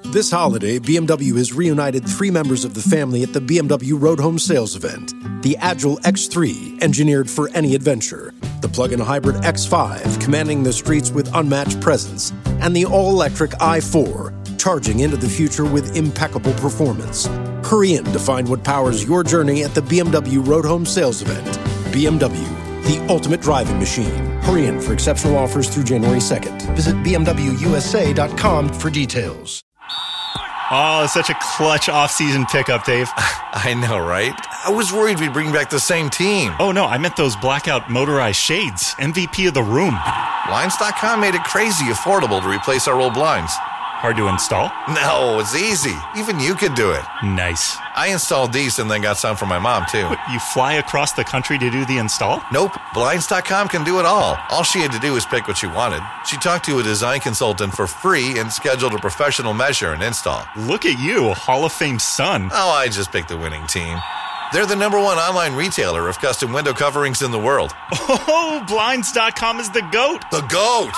This holiday, BMW has reunited 3 members of the family at the BMW Road Home Sales event. The Agile X3, engineered for any adventure. The plug-in hybrid X5, commanding the streets with unmatched presence. And the all-electric i4, charging into the future with impeccable performance. Hurry in to find what powers your journey at the BMW Road Home Sales event. BMW, the ultimate driving machine. Hurry in for exceptional offers through January 2nd. Visit BMWUSA.com for details. Oh, it's such a clutch off-season pickup, Dave. I know, right? I was worried we'd bring back the same team. Oh, no, I meant those blackout motorized shades. MVP of the room. Blinds.com made it crazy affordable to replace our old blinds. Hard to install? No, it's easy. Even you could do it. Nice. I installed these and then got some for my mom, too. What, you fly across the country to do the install? Nope. Blinds.com can do it all. All she had to do was pick what she wanted. She talked to a design consultant for free and scheduled a professional measure and install. Look at you, Hall of Fame son. Oh, I just picked the winning team. They're the #1 online retailer of custom window coverings in the world. Oh, Blinds.com is the GOAT. The GOAT!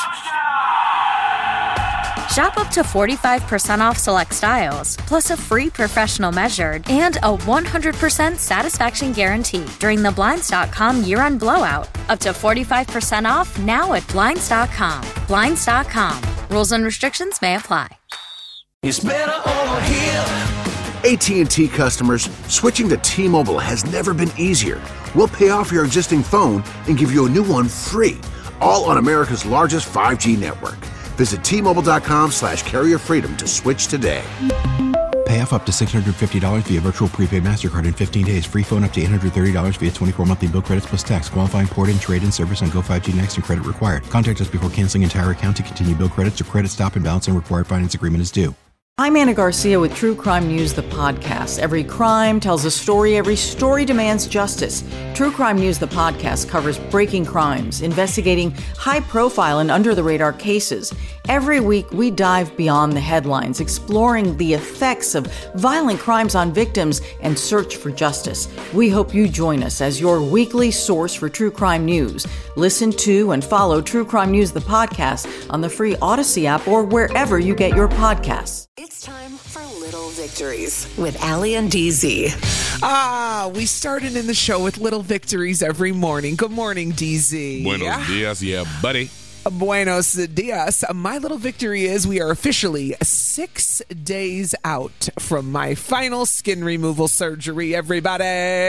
Shop up to 45% off select styles, plus a free professional measured and a 100% satisfaction guarantee during the Blinds.com year-end blowout. Up to 45% off now at Blinds.com. Blinds.com. Rules and restrictions may apply. It's better over here. AT&T customers, switching to T-Mobile has never been easier. We'll pay off your existing phone and give you a new one free, all on America's largest 5G network. Visit T-Mobile.com/carrierfreedom to switch today. Pay off up to $650 via virtual prepaid MasterCard in 15 days. Free phone up to $830 via 24 monthly bill credits plus tax. Qualifying port-in, trade-in service on Go 5G Next and credit required. Contact us before canceling entire account to continue bill credits or credit stop and balance and required finance agreement is due. I'm Anna Garcia with True Crime News, the podcast. Every crime tells a story. Every story demands justice. True Crime News, the podcast, covers breaking crimes, investigating high-profile and under-the-radar cases. Every week, we dive beyond the headlines, exploring the effects of violent crimes on victims and search for justice. We hope you join us as your weekly source for true crime news. Listen to and follow True Crime News, the podcast, on the free Odyssey app or wherever you get your podcasts. It's time for Little Victories with Allie and DZ. We started in the show with little victories every morning. Good morning, DZ. Buenos dias, yeah, buddy. Buenos dias. My little victory is we are officially 6 days out from my final skin removal surgery, everybody.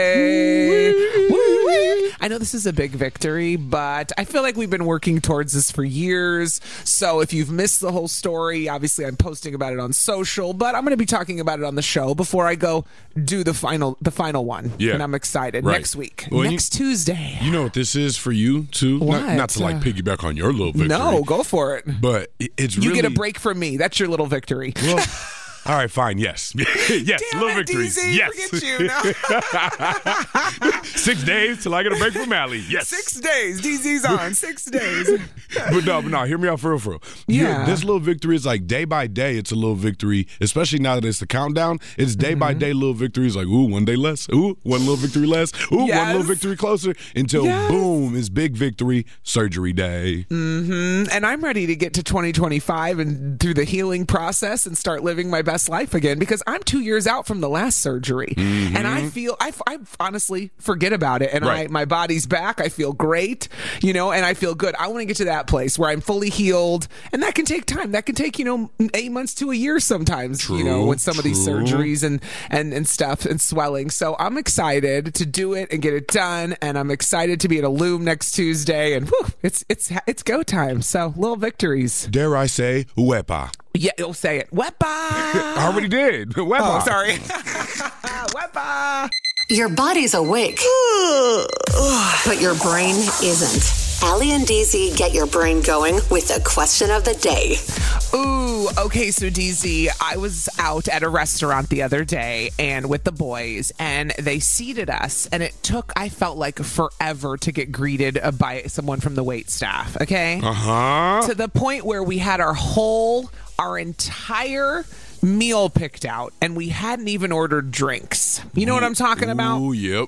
Woo-wee. I know this is a big victory, but I feel like we've been working towards this for years. So if you've missed the whole story, obviously I'm posting about it on social, but I'm going to be talking about it on the show before I go do the final one. Yeah. And I'm excited. Right. Next week. Well, next Tuesday. You know what this is for you, too? What? Not to, piggyback on your little victory. No, go for it. But it's You really... get a break from me. That's your little victory. Well, all right, fine, yes. Yes, Damn little it, victories. DZ, Yes. forget you now. 6 days till I get a break from Allie. Yes. 6 days. DZ's on. 6 days. But no, hear me out for real. Yeah. This little victory is like day by day, it's a little victory, especially now that it's the countdown. It's day by day little victories like, ooh, one day less. Ooh, one little victory less. Ooh, Yes. one little victory closer until boom, it's big victory, surgery day. Mm-hmm. And I'm ready to get to 2025 and through the healing process and start living my best life again because I'm 2 years out from the last surgery. Mm-hmm. And I feel, I honestly forget about it. And Right. my body's back. I feel great, and I feel good. I want to get to that place where I'm fully healed. And that can take time. That can take, 8 months to a year sometimes, with some of these surgeries and stuff and swelling. So I'm excited to do it and get it done. And I'm excited to be at a Loom next Tuesday. And whew, it's go time. So little victories. Dare I say, wepa. Yeah, you'll say it. Wepa! I already did. Wepa. Oh, sorry. Wepa! Your body's awake, but your brain isn't. Allie and DZ get your brain going with the question of the day. Ooh, okay, so DZ, I was out at a restaurant the other day and with the boys, and they seated us, and it took, I felt like, forever to get greeted by someone from the wait staff, okay? Uh-huh. To the point where we had our entire meal picked out, and we hadn't even ordered drinks. You know what I'm talking about? Oh, yep.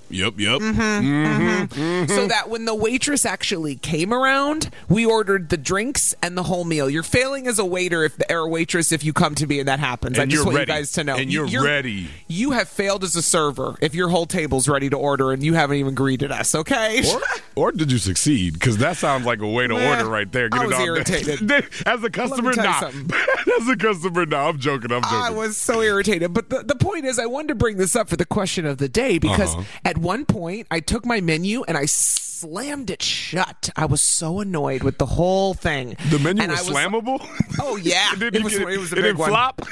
So that when the waitress actually came around, we ordered the drinks and the whole meal. You're failing as a waiter or waitress if you come to me and that happens. And I just want ready. you guys to know. And you're ready. You have failed as a server if your whole table's ready to order and you haven't even greeted us, okay? Or did you succeed? Because that sounds like a way to order right there. Get I was it irritated. As a customer, nah. As a customer, nah. I'm joking. I was so irritated. But the point is, I wanted to bring this up for the question of the day because at one point, I took my menu and I slammed it shut. I was so annoyed with the whole thing. The menu was slammable? Oh, yeah. It was a big didn't one. Flop?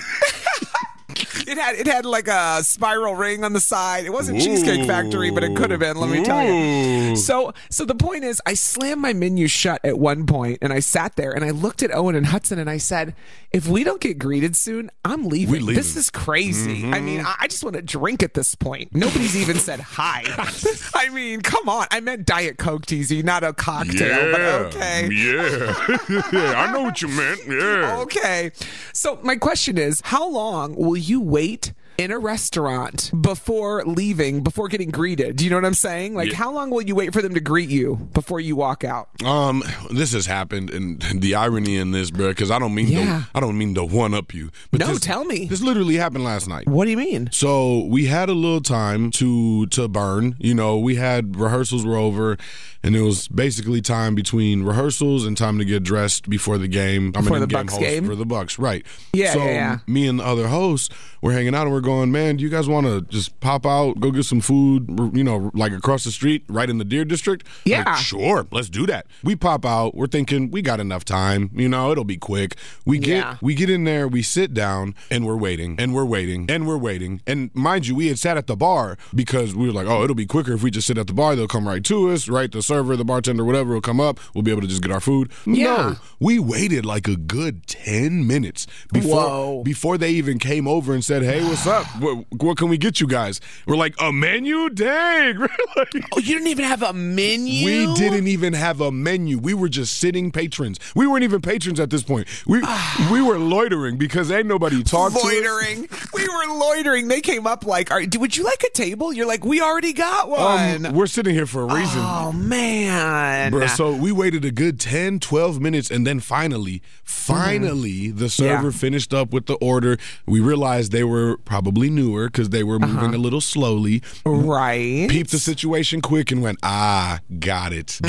It had like a spiral ring on the side. It wasn't Cheesecake Factory, but it could have been, let me tell you. So the point is, I slammed my menu shut at one point, and I sat there, and I looked at Owen and Hudson, and I said, if we don't get greeted soon, I'm leaving. This is crazy. I mean, I just want to drink at this point. Nobody's even said hi. I mean, come on. I meant Diet Coke, TZ, not a cocktail, but okay. Yeah. I know what you meant. Yeah. Okay. So my question is, how long will you wait in a restaurant before leaving, before getting greeted? Do you know what I'm saying? Like, how long will you wait for them to greet you before you walk out? This has happened, and the irony in this, bro, because I don't mean to one up you. But tell me. This literally happened last night. What do you mean? So we had a little time to burn. You know, we had rehearsals were over, and it was basically time between rehearsals and time to get dressed before the game. For the Bucks game? For the Bucks, right. Yeah, so me and the other hosts were hanging out, and we're going, man, do you guys want to just pop out, go get some food, you know, like across the street, right in the Deer District? Yeah. Like, sure, let's do that. We pop out. We're thinking we got enough time. You know, it'll be quick. We get in there, we sit down, and we're waiting, and we're waiting, and we're waiting. And mind you, we had sat at the bar because we were like, oh, it'll be quicker if we just sit at the bar. They'll come right to us, right? The server, the bartender, whatever will come up. We'll be able to just get our food. Yeah. No, we waited like a good 10 minutes before they even came over and said, hey, what's up? What can we get you guys? We're like, a menu? Dang. Oh, you didn't even have a menu? We didn't even have a menu. We were just sitting patrons. We weren't even patrons at this point. We were loitering because ain't nobody talked to us. Loitering. We were loitering. They came up like, would you like a table? You're like, we already got one. We're sitting here for a reason. Oh, man. Bro, so we waited a good 10, 12 minutes, and then finally, the server finished up with the order. We realized they were probably newer because they were moving a little slowly. Right. Peeped the situation quick and went, got it.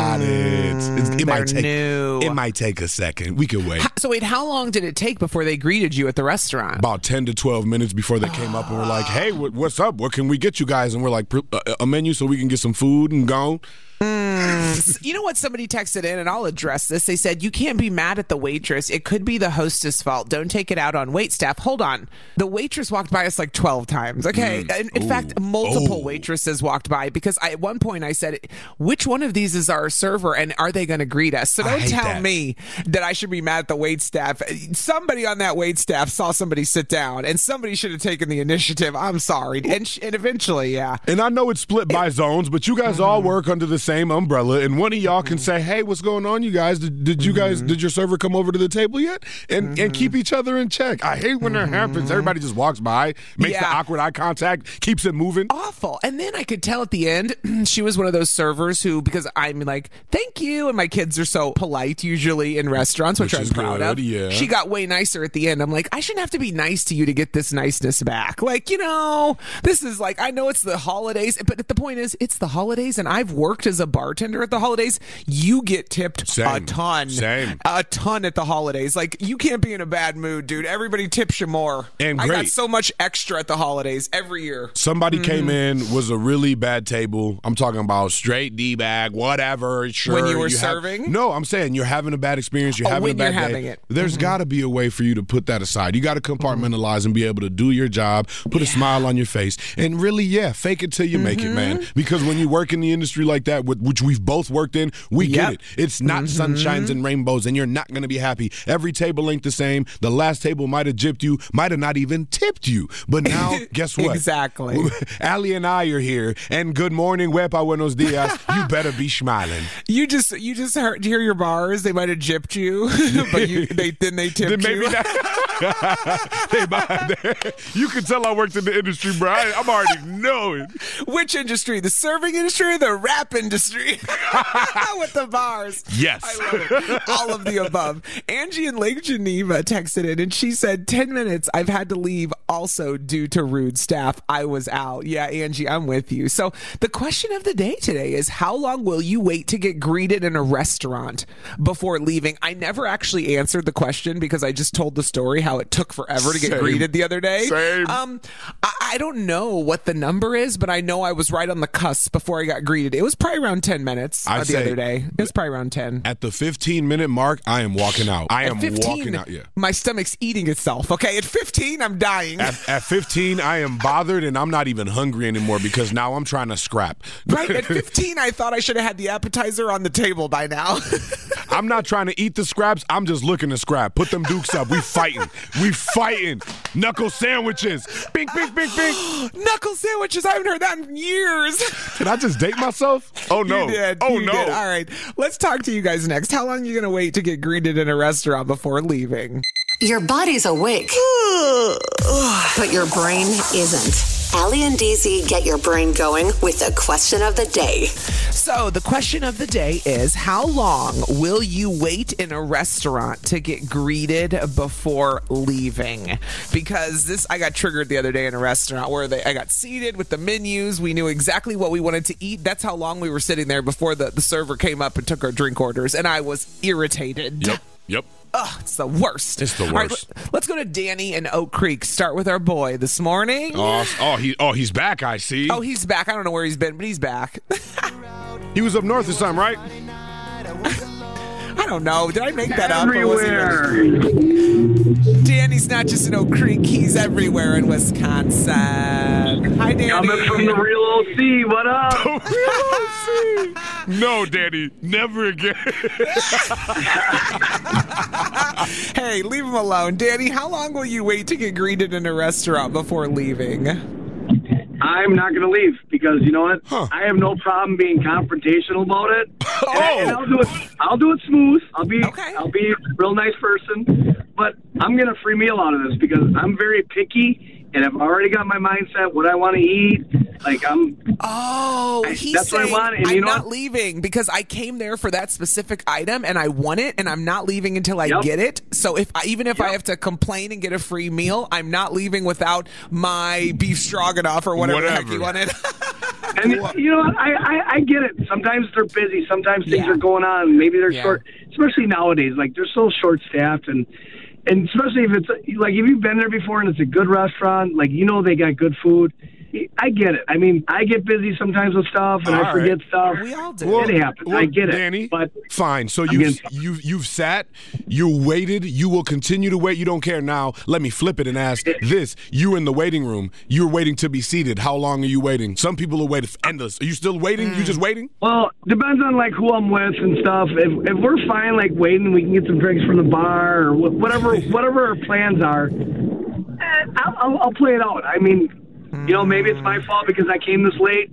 It might take a second. We could wait. So wait, how long did it take before they greeted you at the restaurant? About 10 to 12 minutes before they came up and were like, hey, what's up? What can we get you guys? And we're like, a menu so we can get some food and go. You know what? Somebody texted in, and I'll address this. They said, you can't be mad at the waitress. It could be the hostess' fault. Don't take it out on wait staff. Hold on. The waitress walked by us like 12 times. Okay. In fact, multiple waitresses walked by because at one point I said, which one of these is our server and are they going to greet us? So don't tell me that I should be mad at the wait staff. Somebody on that wait staff saw somebody sit down and somebody should have taken the initiative. I'm sorry. And eventually, yeah. And I know it's split by zones, but you guys all work under the same umbrella, and one of y'all can say, hey, what's going on, you guys? Did your server come over to the table yet? And keep each other in check. I hate when that happens. Everybody just walks by, makes the awkward eye contact, keeps it moving. Awful. And then I could tell at the end, she was one of those servers who, because I'm like, thank you, and my kids are so polite usually in restaurants, which I'm proud of. Yeah. She got way nicer at the end. I'm like, I shouldn't have to be nice to you to get this niceness back. Like, you know, this is like, I know it's the holidays, but the point is, it's the holidays, and I've worked as a bartender at the holidays. You get tipped a ton. A ton at the holidays. Like, you can't be in a bad mood, dude. Everybody tips you more. And I got so much extra at the holidays every year. Somebody came in, was a really bad table. I'm talking about straight D-bag, whatever. Sure. When you were serving? No, I'm saying you're having a bad experience. You're having a bad day. Having it. There's got to be a way for you to put that aside. You got to compartmentalize and be able to do your job, put a smile on your face, and really, fake it till you make it, man. Because when you work in the industry like that, which we we've both worked in, we get it. It's not sunshines and rainbows, and you're not going to be happy. Every table ain't the same. The last table might have gypped you, might have not even tipped you. But now, guess what? Exactly. Allie and I are here, and good morning, huepa, buenos dias. You better be smiling. You just heard, hear your bars. They might have gypped you, but they tipped you. You can tell I worked in the industry, bro. I'm already knowing. Which industry? The serving industry or the rap industry? With the bars. Yes. I love it. All of the above. Angie in Lake Geneva texted in, and she said, 10 minutes, I've had to leave also due to rude staff. I was out. Yeah, Angie, I'm with you. So the question of the day today is, how long will you wait to get greeted in a restaurant before leaving? I never actually answered the question because I just told the story how it took forever to get greeted the other day. Same. I don't know what the number is, but I know I was right on the cusp before I got greeted. It was probably around 10 minutes the other day. It was probably around 10. At the 15-minute mark, I am walking out. I am 15, walking out, yeah. My stomach's eating itself, okay? At 15, I'm dying. At 15, I am bothered, and I'm not even hungry anymore because now I'm trying to scrap. Right, at 15, I thought I should have had the appetizer on the table by now. I'm not trying to eat the scraps. I'm just looking to scrap. Put them dukes up. We fighting. We fighting. Knuckle sandwiches. Bink, bink, bink, bink. Knuckle sandwiches. I haven't heard that in years. Did I just date myself? Oh, no. You did. Oh, you no. did. All right. Let's talk to you guys next. How long are you going to wait to get greeted in a restaurant before leaving? Your body's awake, but your brain isn't. Allie and DZ get your brain going with the question of the day. So the question of the day is, how long will you wait in a restaurant to get greeted before leaving? Because I got triggered the other day in a restaurant where I got seated with the menus. We knew exactly what we wanted to eat. That's how long we were sitting there before the server came up and took our drink orders. And I was irritated. Yep. Ugh, it's the worst. It's the worst. All right, let's go to Danny in Oak Creek. Start with our boy this morning. He's back, I see. Oh, he's back. I don't know where he's been, but he's back. He was up north or something, right? I don't know. Did I make that everywhere. up? Everywhere. Danny's not just in Oak Creek. He's everywhere in Wisconsin. Hi, Danny. Coming from the real OC. What up? The real OC. No, Danny. Never again. Hey, leave him alone. Danny, how long will you wait to get greeted in a restaurant before leaving? I'm not going to leave because you know what? I have no problem being confrontational about it. And I'll do it smooth. I'll be a real nice person, but I'm going to free meal out of this because I'm very picky. And I've already got my mindset, what I want to eat. Like, He's saying, what I want. And I'm you know not leaving because I came there for that specific item and I want it, and I'm not leaving until I get it. So even if I have to complain and get a free meal, I'm not leaving without my beef stroganoff or whatever the heck you wanted. And you know what? I get it. Sometimes they're busy. Sometimes things are going on. Maybe they're short, especially nowadays. Like, they're so short-staffed and especially if it's like, if you've been there before and it's a good restaurant, like, you know, they got good food. I get it. I mean, I get busy sometimes with stuff and I forget stuff. We all do. It happens. I get it. Danny, but fine. So you've sat, you waited, you will continue to wait. You don't care now. Let me flip it and ask this. You're in the waiting room. You're waiting to be seated. How long are you waiting? Some people are waiting endless. Are you still waiting? You just waiting? Well, depends on like who I'm with and stuff. If we're fine, like waiting, we can get some drinks from the bar or whatever our plans are. I'll play it out. I mean, you know, maybe it's my fault because I came this late.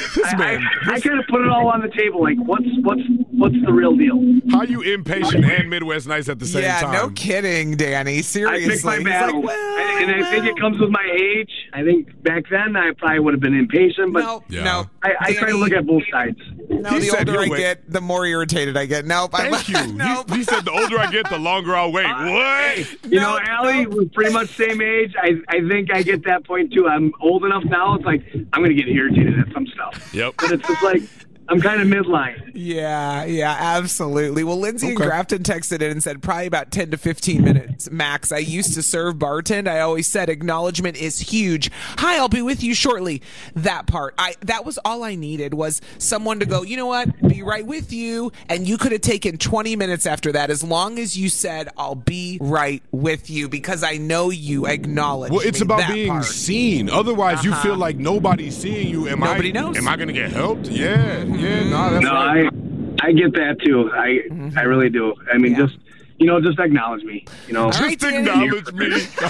I kind of put it all on the table. Like, what's the real deal? How you impatient and Midwest nice at the same time? Yeah, no kidding, Danny. Seriously. I picked my battle. And I think it comes with my age. I think back then I probably would have been impatient, but no. I try to look at both sides. No, the older I get, the more irritated I get. Nope. Thank you. Nope. He said the older I get, the longer I'll wait. What? You know, Allie, we're pretty much same age. I think I get that point too. I'm old enough now. It's like I'm going to get irritated at some stuff. Yep. But it's just like I'm kind of midline. Yeah, absolutely. Well, Lindsay in Grafton texted in and said probably about 10 to 15 minutes max. I used to serve bartend. I always said acknowledgement is huge. Hi, I'll be with you shortly. That part. That was all I needed, was someone to go, you know what, be right with you. And you could have taken 20 minutes after that as long as you said, I'll be right with you, because I know you acknowledge. Well, it's about that being part. seen. Otherwise, you feel like nobody's seeing you. Nobody knows. Am I going to get helped? Yeah. Yeah, no, that's right. I get that too. I really do. I mean, just acknowledge me. Just acknowledge me.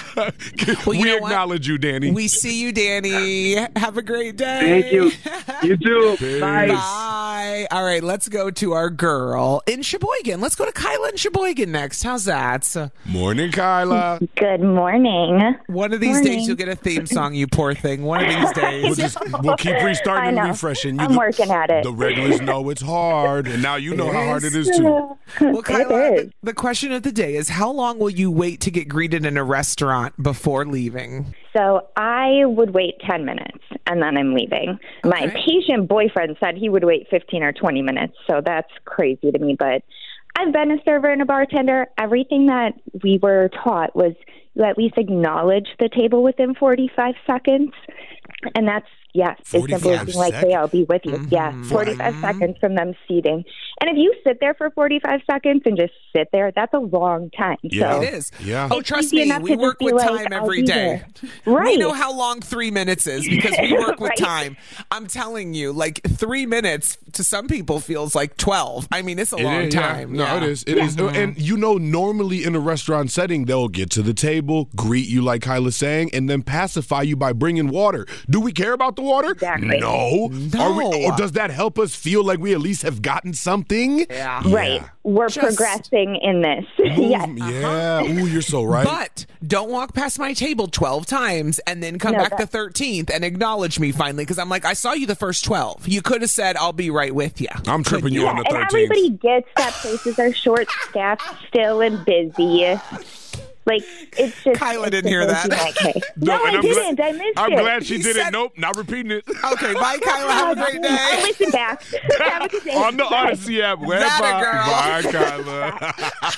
We acknowledge you, Danny. We see you, Danny. Have a great day. Thank you. You too. Peace. Bye. All right, let's go to our girl in Sheboygan. Let's go to Kyla in Sheboygan next. How's that? Morning, Kyla. Good morning. One of these days you'll get a theme song, you poor thing. One of these days. We'll keep restarting and refreshing. I'm working at it. The regulars know it's hard, and now you know how hard it is too. Well, Kyla, the question of the day is, how long will you wait to get greeted in a restaurant before leaving? So I would wait 10 minutes, and then I'm leaving. Okay. My patient boyfriend said he would wait 15 or 20 minutes, so that's crazy to me. But I've been a server and a bartender. Everything that we were taught was you at least acknowledge the table within 45 seconds. And that's, yes, as simple as being like, hey, I'll be with you. Mm-hmm. Yeah, 45 seconds from them seating. And if you sit there for 45 seconds and just sit there, that's a long time. Yeah, so it is. Yeah. Oh, trust me, we work with time every day. Right. We know how long 3 minutes is because we work with time. I'm telling you, like 3 minutes to some people feels like 12. I mean, it's a long time. Yeah. No, it is. It is. And normally in a restaurant setting, they'll get to the table, greet you like Kyla's saying, and then pacify you by bringing water. Do we care about the water? Exactly. No. Or does that help us feel like we at least have gotten something? Yeah. Right. We're progressing in this. Yes. Yeah. Ooh, you're so right. But don't walk past my table 12 times and then come back the 13th and acknowledge me finally, because I'm like, I saw you the first 12. You could have said, I'll be right with you. I'm tripping you on the 13th. And everybody gets that places are short-staffed still and busy. Like, it's just... Kyla didn't hear that. Like, hey. No, I didn't. I missed it. I'm glad she didn't. Nope, not repeating it. Okay, bye, Kyla. Have a great day. I'll listen back. Have a good day. On the Odyssey app. Bye, Kyla.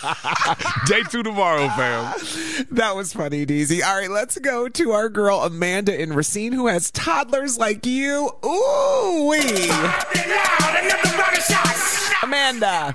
Day 2 tomorrow, fam. That was funny, DZ. All right, let's go to our girl, Amanda in Racine, who has toddlers like you. Ooh-wee. Amanda.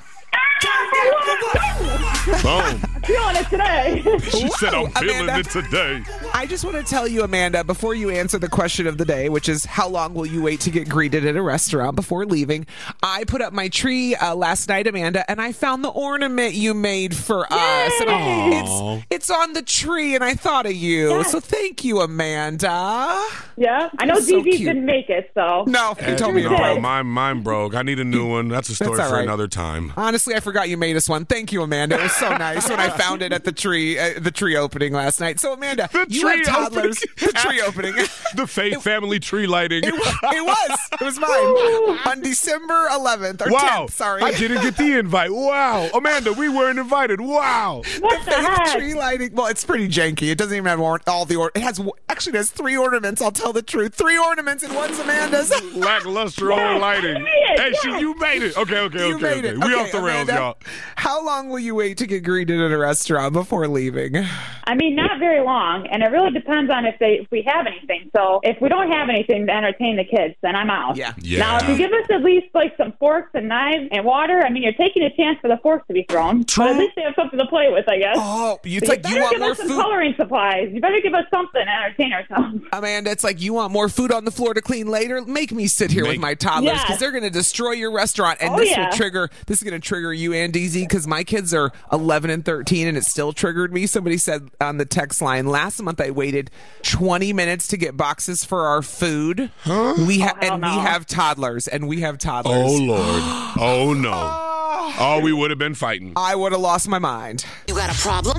Boom. Feeling it today. She said, I'm feeling Amanda, it today. I just want to tell you, Amanda, before you answer the question of the day, which is how long will you wait to get greeted at a restaurant before leaving? I put up my tree last night, Amanda, and I found the ornament you made for us. And it's on the tree, and I thought of you. Yes. So thank you, Amanda. Yeah, I know DZ didn't make it, so. No, you told me it broke. Mine broke. I need a new one. That's a story for another time. Honestly, I forgot you made us one. Thank you, Amanda. It was so nice when I found it at the tree opening last night. So, Amanda, you have toddlers. The tree opening. The Faith family tree lighting. It was mine. On December 11th. Or 10th, sorry. I didn't get the invite. Wow. Amanda, we weren't invited. Wow. What the heck? Tree lighting. Well, it's pretty janky. It doesn't even have all the it has 3 ornaments. I'll tell the truth. 3 ornaments and one's Amanda's. Lackluster old lighting. Hey, you made it. Okay. You made it. We off the rails, Amanda, y'all. How long will you wait to get greeted at a restaurant before leaving? I mean, not very long, and it really depends on if we have anything. So if we don't have anything to entertain the kids, then I'm out. Yeah. Now, if you give us at least like some forks and knives and water, I mean, you're taking a chance for the forks to be thrown. True. But at least they have something to play with, I guess. Oh, it's like you want more give us food. some coloring supplies. You better give us something to entertain ourselves. Amanda, it's like you want more food on the floor to clean later. Make me sit here with my toddlers because they're going to destroy your restaurant, and this is going to trigger you and DZ because my kids are 11 and 13, and it still triggered me. Somebody said on the text line, last month I waited 20 minutes to get boxes for our food. Huh? We have toddlers, and we have toddlers. Oh, Lord. Oh, no. Oh, we would have been fighting. I would have lost my mind. You got a problem?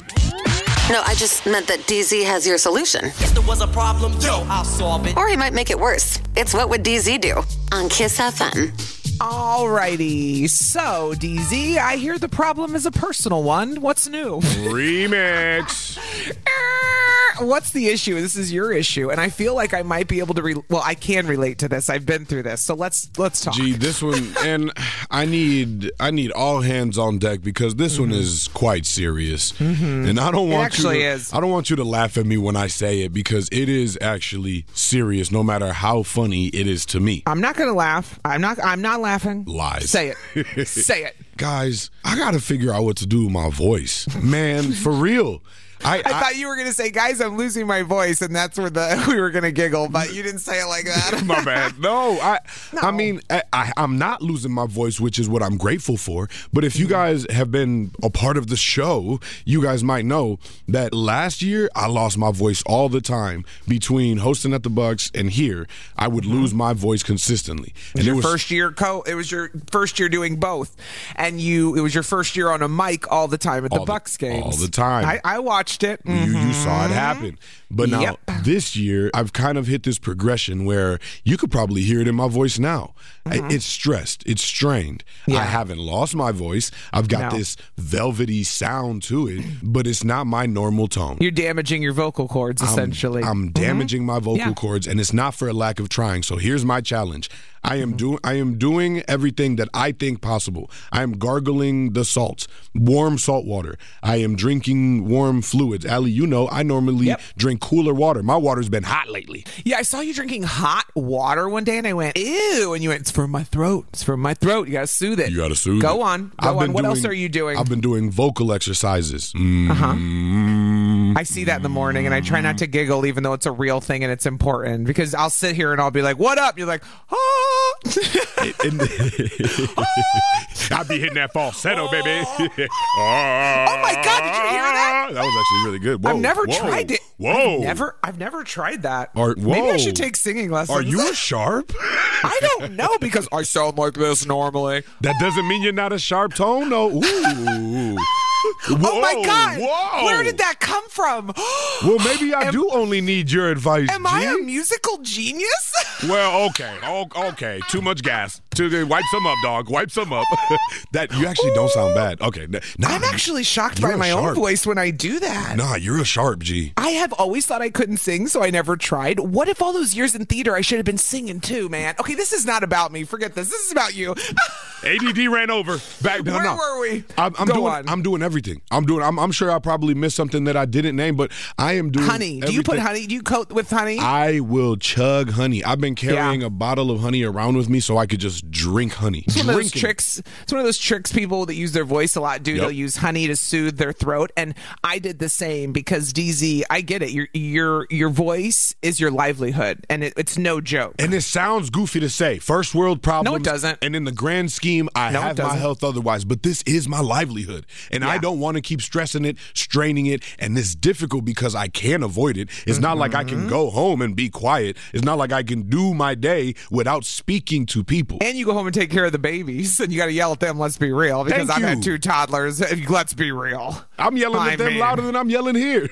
No, I just meant that DZ has your solution. If there was a problem, I'll solve it. Or he might make it worse. It's What Would DZ Do? On Kiss FM. Alrighty, so DZ, I hear the problem is a personal one. What's new? Remix. What's the issue? This is your issue, and I feel like I might be able to. I can relate to this. I've been through this, so let's talk. Gee, this one, and I need all hands on deck because this one is quite serious, and I don't want I don't want you to laugh at me when I say it because it is actually serious. No matter how funny it is to me, I'm not gonna laugh. I'm not laughing. Lies. Say it. Say it. Guys, I gotta figure out what to do with my voice, man. For real. I thought you were going to say, guys, I'm losing my voice, and that's where we were going to giggle, but you didn't say it like that. My bad. No, I mean, I'm not losing my voice, which is what I'm grateful for. But if you guys have been a part of the show, you guys might know that last year I lost my voice all the time. Between hosting at the Bucks and here, I would lose my voice consistently. And it was your first year doing both, and it was your first year on a mic all the time at the Bucks games. All the time. I watched it. You saw it happen. But now this year, I've kind of hit this progression where you could probably hear it in my voice now. It's stressed. It's strained. I haven't lost my voice. I've got this velvety sound to it, but it's not my normal tone. You're damaging your vocal cords, essentially. I'm damaging my vocal cords, and it's not for a lack of trying. So here's my challenge. I am doing everything that I think possible. I am gargling the salts, warm salt water. I am drinking warm fluids. Allie, you know I normally drink cooler water. My water's been hot lately. Yeah, I saw you drinking hot water one day, and I went, ew, and you went, it's for my throat. It's for my throat. You got to soothe it. You got to soothe it. Go on. What else are you doing? I've been doing vocal exercises. I see that in the morning, and I try not to giggle, even though it's a real thing and it's important, because I'll sit here and I'll be like, what up? You're like, oh. I'll be hitting that falsetto, baby. Oh my God, did you hear that? That was actually really good. Whoa, I've never tried it. Whoa. I've never tried that. Maybe I should take singing lessons. Are you a sharp? I don't know, because I sound like this normally. That doesn't mean you're not a sharp tone, though. Ooh. Oh my God! Whoa. Where did that come from? Well, maybe I do only need your advice. Am I a musical genius? Well, okay. Too much gas. Wipe some up, dog. Wipe some up. That you actually don't sound bad. Okay, I'm actually shocked by my own voice when I do that. Nah, you're a sharp G. I have always thought I couldn't sing, so I never tried. What if all those years in theater I should have been singing too, man? Okay, this is not about me. Forget this. This is about you. ADD ran over. Where were we? I'm doing everything. I'm sure I probably missed something that I didn't name, but I am doing honey. Everything. Do you put honey? Do you coat with honey? I will chug honey. I've been carrying a bottle of honey around with me so I could just drink honey. It's one of those tricks. It's one of those tricks people that use their voice a lot do. They'll use honey to soothe their throat, and I did the same because DZ, I get it. Your voice is your livelihood, and it's no joke. And it sounds goofy to say. First world problems. No, it doesn't. And in the grand scheme, I have my health otherwise, but this is my livelihood, and I don't want to keep stressing it, straining it, and it's difficult because I can't avoid it. It's not like I can go home and be quiet. It's not like I can do my day without speaking to people. And you go home and take care of the babies, and you got to yell at them, let's be real, because I've had 2 toddlers, let's be real. I'm yelling at them louder than I'm yelling here.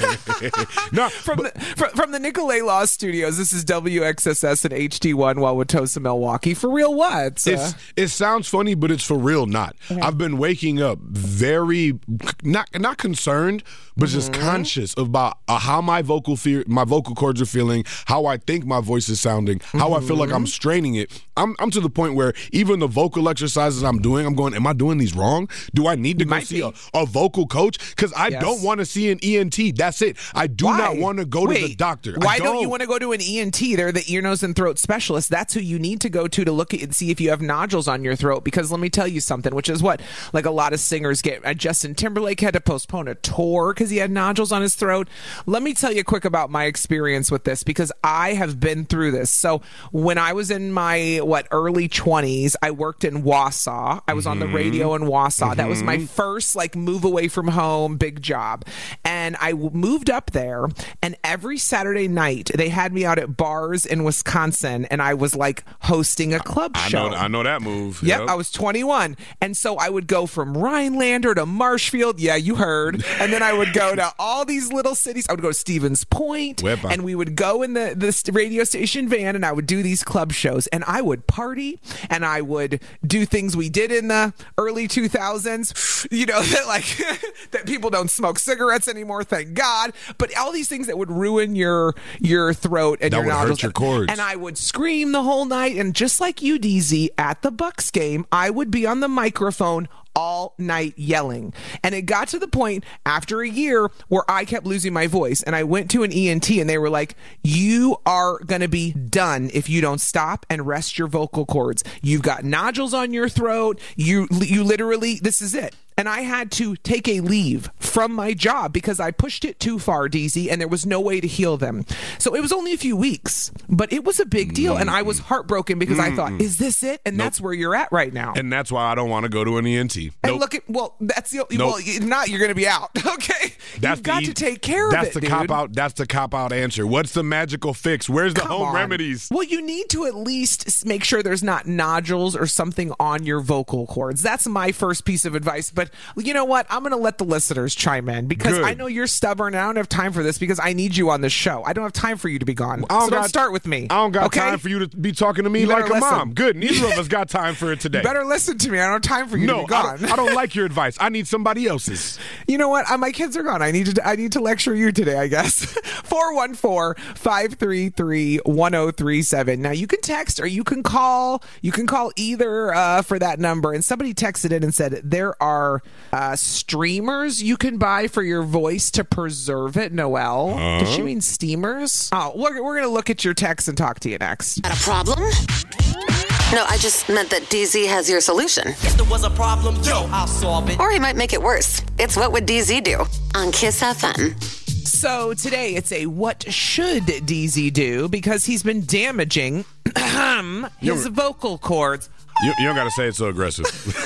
From the Nicolay Law Studios, this is WXSS and HD1 Wauwatosa, Milwaukee. For real what? It sounds funny, but it's for real not. Okay. I've been waking up very, not concerned, but just conscious about how my vocal cords are feeling, how I think my voice is sounding, how I feel like I'm straining it. I'm to the point where even the vocal exercises I'm doing, I'm going, am I doing these wrong? Do I need to go see a vocal coach? Because I don't want to see an ENT. That's it. I do not want to go to the doctor. Why don't you want to go to an ENT? They're the ear, nose, and throat specialist. That's who you need to go to look at and see if you have nodules on your throat. Because let me tell you something, which is what like a lot of singers get. Justin Timberlake had to postpone a tour because he had nodules on his throat. Let me tell you quick about my experience with this, because I have been through this. So when I was in my early 20s, I worked in Wausau. I was on the radio in Wausau. That was my first move away from home big job, and I moved up there, and every Saturday night they had me out at bars in Wisconsin, and I was hosting a club show. I know that move. Yep, I was 21, and so I would go from Rhinelander to Marshfield. Yeah, you heard. And then I would go to all these little cities. I would go to Stevens Point, and we would go in the radio station van, and I would do these club shows, and I would party, and I would do things we did in the early 2000s. You know, that people don't smoke cigarettes anymore, thank God. But all these things that would ruin your throat and your nodules. Hurt your cords. And I would scream the whole night, and just like you, DZ, at the Bucks game, I would be on the microphone all night yelling. And it got to the point after a year where I kept losing my voice, and I went to an ENT, and they were like, you are going to be done if you don't stop and rest your vocal cords. You've got nodules on your throat. You literally, this is it. and I had to take a leave from my job because I pushed it too far, DZ, and there was no way to heal them. So it was only a few weeks, but it was a big deal, and I was heartbroken because I thought, is this it? And that's where you're at right now. And that's why I don't want to go to an ENT. And look at, that's the, well, if not, you're going to be out, okay? You've got to take care of it, dude. That's the cop-out answer. What's the magical fix? Where's the home remedies? Well, you need to at least make sure there's not nodules or something on your vocal cords. That's my first piece of advice. But you know what? I'm going to let the listeners chime in because I know you're stubborn. And I don't have time for this because I need you on the show. I don't have time for you to be gone. So don't start with me. I don't got time for you to be talking to me like a mom. Good. Neither of us got time for it today. You better listen to me. I don't have time for you to be gone. I don't like your advice. I need somebody else's. You know what? My kids are gone. I need to lecture you today, I guess. 414-533-1037. Now, you can text or you can call. You can call either for that number. And somebody texted in and said there are streamers you can buy for your voice to preserve it, Noelle. Does she mean steamers? Oh, we're going to look at your text and talk to you next. Got a problem? No, I just meant that DZ has your solution. If there was a problem, I'll solve it. Or he might make it worse. It's What Would DZ Do? On Kiss FM. So today it's a what should DZ do because he's been damaging his vocal cords. You don't got to say it so aggressive.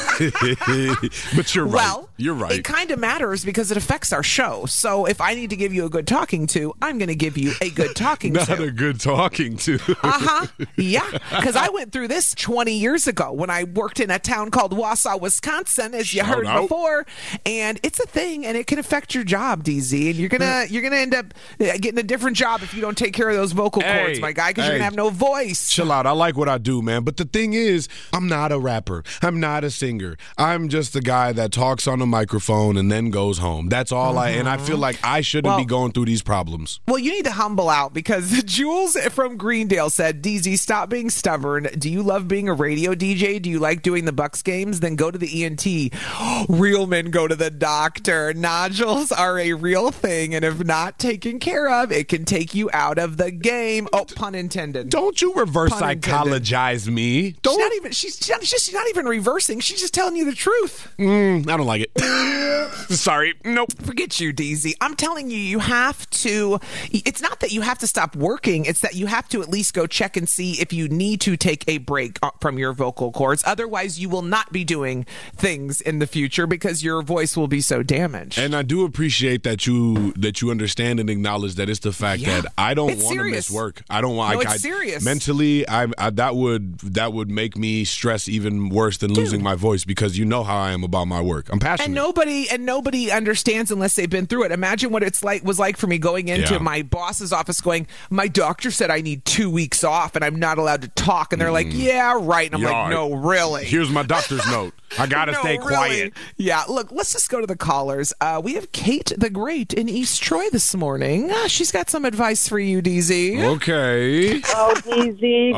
But you're right. Well, you're right. It kind of matters because it affects our show. So if I need to give you a good talking to, I'm going to give you a good talking to. Not a good talking to. Yeah, because I went through this 20 years ago when I worked in a town called Wausau, Wisconsin, as you heard before. And it's a thing, and it can affect your job, DZ. And you're gonna end up getting a different job if you don't take care of those vocal cords, my guy, because you're going to have no voice. Chill out. I like what I do, man. But the thing is, I'm not a rapper. I'm not a singer. I'm just a guy that talks on a microphone and then goes home. That's all and I feel like I shouldn't be going through these problems. Well, you need to humble out because Jules from Greendale said, DZ, stop being stubborn. Do you love being a radio DJ? Do you like doing the Bucks games? Then go to the ENT. Real men go to the doctor. Nodules are a real thing, and if not taken care of, it can take you out of the game. Oh, pun intended. Don't you reverse psychologize me. She's not even reversing. She's just telling you the truth. I don't like it. Sorry. Nope. Forget you, DZ. I'm telling you, you have to. It's not that you have to stop working. It's that you have to at least go check and see if you need to take a break from your vocal cords. Otherwise, you will not be doing things in the future because your voice will be so damaged. And I do appreciate that you understand and acknowledge that it's the fact that I don't want to miss work. I don't want. It's serious. Mentally, that would make me stress even worse than losing my voice because you know how I am about my work. I'm passionate. And nobody understands unless they've been through it. Imagine what it's was like for me going into my boss's office going, my doctor said I need 2 weeks off and I'm not allowed to talk. And they're like, yeah, right. And I'm like, no, really? Here's my doctor's note. I got to stay quiet. Yeah, look, let's just go to the callers. We have Kate the Great in East Troy this morning. She's got some advice for you, DZ. Okay. Oh, DZ.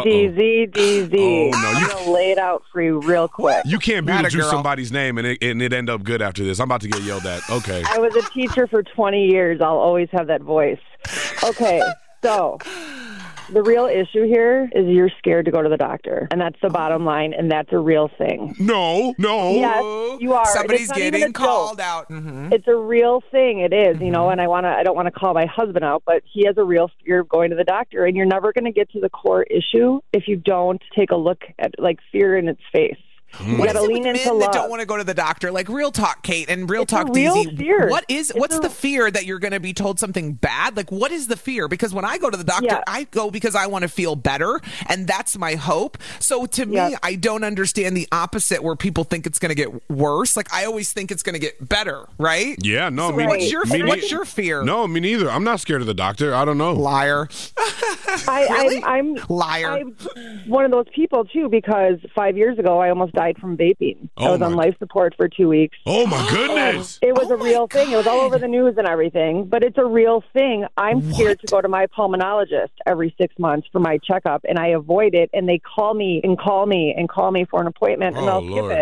Oh, no, I'm going to lay it out for you real quick. You can't Beetlejuice somebody's name and it end up good after this. I'm about to get yelled at. Okay. I was a teacher for 20 years. I'll always have that voice. Okay, so the real issue here is you're scared to go to the doctor, and that's the bottom line, and that's a real thing. No. Yes, you are. Somebody's getting called out. Mm-hmm. It's a real thing. It is, and I don't want to call my husband out, but he has a real fear of going to the doctor, and you're never going to get to the core issue if you don't take a look at fear in its face. What is it with men that don't want to go to the doctor? Like, real talk, Kate, and real talk, DZ. Fear. What's the fear that you're going to be told something bad? Like, what is the fear? Because when I go to the doctor, I go because I want to feel better, and that's my hope. So to me, I don't understand the opposite where people think it's going to get worse. Like, I always think it's going to get better, right? Yeah, no. So what's your fear? No, me neither. I'm not scared of the doctor. I don't know. Liar. Really? I'm liar. I'm one of those people, too, because 5 years ago, I almost died from vaping. I was on life support for 2 weeks. Oh, my goodness. It was a real thing. It was all over the news and everything, but it's a real thing. I'm scared to go to my pulmonologist every 6 months for my checkup, and I avoid it, and they call me for an appointment, and I'll skip it.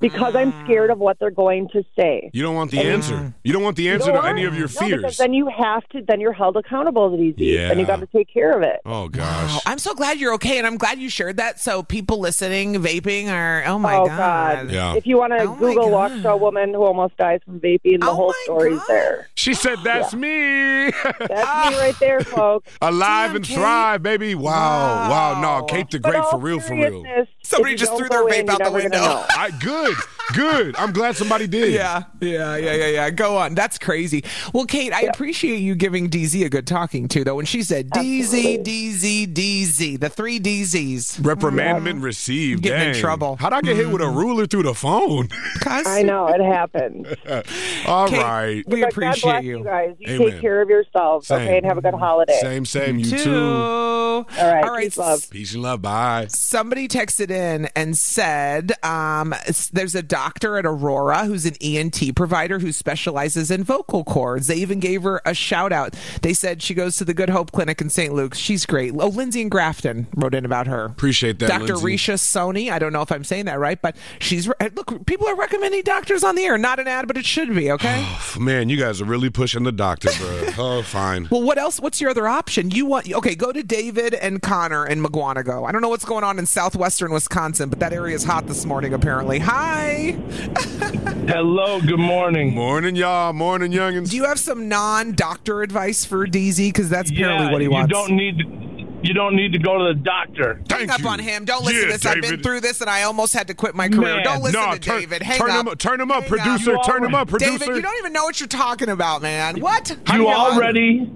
because I'm scared of what they're going to say. You don't want the answer. You don't want the answer to any of your fears. Because then you have to. Then you're held accountable to these. Yeah. And you got to take care of it. Oh gosh. Wow. I'm so glad you're okay, and I'm glad you shared that. So people listening, vaping are. Oh my God. Yeah. If you want to Google Waukesha woman who almost dies from vaping, the whole story's there. She said, "That's me." That's me right there, folks. Alive and thrive, baby. Wow. No, Kate the Great, for real. Somebody just threw their vape out the window. Good. I'm glad somebody did. Yeah. Go on. That's crazy. Well, Kate, I appreciate you giving DZ a good talking to, though. When she said DZ, the 3 DZs. Reprimandment received. Getting in trouble. How'd I get hit with a ruler through the phone? I know, it happens. All Kate, right. We appreciate God bless you guys. You take care of yourselves, okay, and have a good holiday. Same. You too. All right. Peace, love. Peace and love. Bye. Somebody texted in and said there's a doctor at Aurora who's an ENT provider who specializes in vocal cords. They even gave her a shout out. They said she goes to the Good Hope Clinic in St. Luke's. She's great. Oh, Lindsay and Grafton wrote in about her. Appreciate that, Dr. Lindsay. Risha Soni. I don't know if I'm saying that right, but she's look. People are recommending doctors on the air. Not an ad, but it should be. Okay. Oh, man, you guys are really pushing the doctor, bro. Oh, fine. Well, what else? What's your other option? Go to David and Connor in McGuanago. I don't know what's going on in southwestern Wisconsin, but that area is hot this morning, apparently. Hi. Hello, good morning. Morning, y'all. Morning, youngins. Do you have some non-doctor advice for DZ? Because that's apparently what he wants. You don't need to go to the doctor. Hang up on him. Don't listen to this. David. I've been through this, and I almost had to quit my career. Don't listen to David. Hang up. Turn him up, producer. Turn him up, producer. David, you don't even know what you're talking about, man. What? You already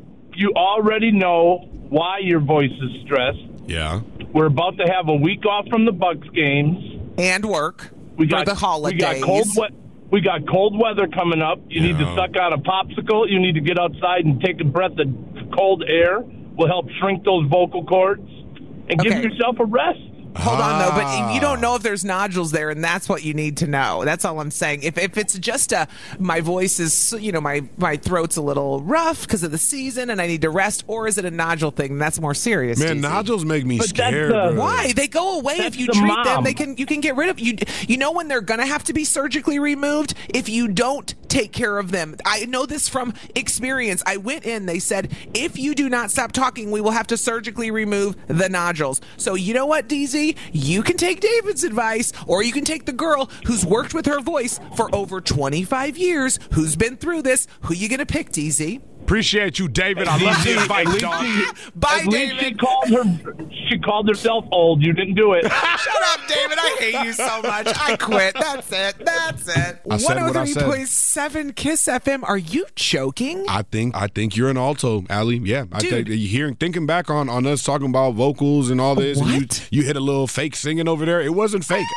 know why your voice is stressed. Yeah. We're about to have a week off from the Bucks games. And work for the holidays. We got cold weather coming up. You need to suck out a popsicle. You need to get outside and take a breath of cold air. Will help shrink those vocal cords and give yourself a rest. Hold on, though, but you don't know if there's nodules there, and that's what you need to know. That's all I'm saying. If it's just my voice is, my throat's a little rough because of the season and I need to rest, or is it a nodule thing? That's more serious. Man, nodules make me scared. Why? They go away if you treat them. You can get rid of you know when they're going to have to be surgically removed if you don't take care of them. I know this from experience. I went in, they said, if you do not stop talking, we will have to surgically remove the nodules. So you know what, DZ? You can take David's advice, or you can take the girl who's worked with her voice for over 25 years, who's been through this. Who you going to pick, DZ? Appreciate you, David. I love the advice, dog. Bye, David. She called herself old. You didn't do it. Shut up, David. I hate you so much. I quit. That's it. I said what I said. 103.7 Kiss FM. Are you joking? I think you're an alto, Allie. Yeah. Thinking back on us talking about vocals and all this, and you hit a little fake singing over there. It wasn't fake.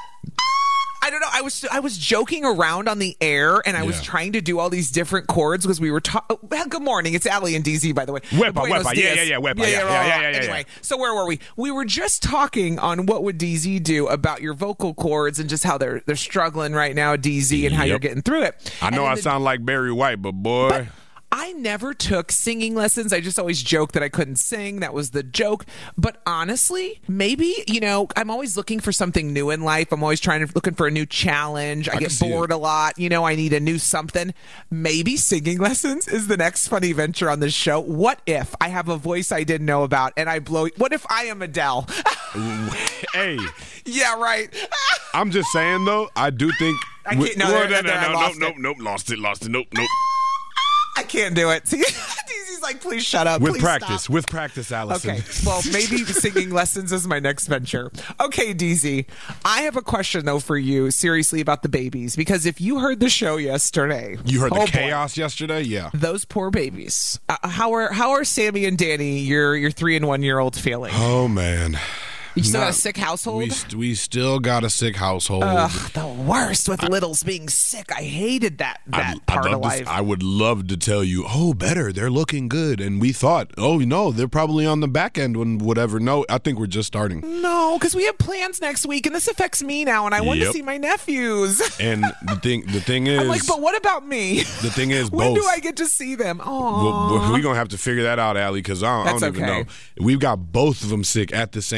I don't know. I was joking around on the air, and I was trying to do all these different chords because we were talking. Well, good morning. It's Allie and DZ, by the way. Wepa. Yeah. Anyway, so where were we? We were just talking on what would DZ do about your vocal cords and just how they're struggling right now, DZ, and how you're getting through it. I know I sound like Barry White, but boy. I never took singing lessons. I just always joked that I couldn't sing. That was the joke. But honestly, maybe, I'm always looking for something new in life. I'm always looking for a new challenge. I get bored a lot. I need a new something. Maybe singing lessons is the next funny venture on this show. What if I have a voice I didn't know about and I blow? What if I am Adele? Hey. Yeah, right. I'm just saying, though, I do think. I can't. Nope. Lost it. Nope. I can't do it. See, DZ's like, please shut up. With practice, Allison. Okay, well, maybe singing lessons is my next venture. Okay, DZ, I have a question, though, for you, seriously, about the babies. Because if you heard the show yesterday. You heard the chaos yesterday? Yeah. Those poor babies. How are Sammy and Danny, your 3 and 1 year old, feeling? Oh, man. You still got a sick household? We still got a sick household. The worst with littles being sick. I hated that part of life. I would love to tell you, better. They're looking good. And we thought, no, they're probably on the back end when whatever. No, I think we're just starting. No, because we have plans next week, and this affects me now, and I want to see my nephews. And the thing is... I'm like, but what about me? The thing is, when do I get to see them? We're going to have to figure that out, Allie, because I don't even know. We've got both of them sick at the same time, and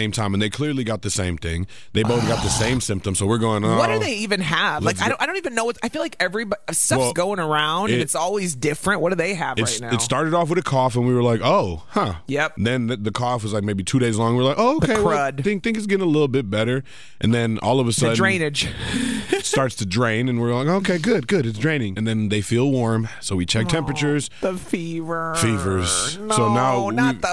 they clearly got the same thing. They both got the same symptoms. So we're going, what do they even have? Like, I don't even know what. I feel like stuff's going around and it's always different. What do they have right now? It started off with a cough, and we were like, oh, huh. Yep. Then the cough was like maybe 2 days long. We were like, oh, okay. Well, think it's getting a little bit better. And then all of a sudden, the drainage starts to drain, and we're like, okay, good, it's draining. And then they feel warm, so we check temperatures. The fevers. No, so now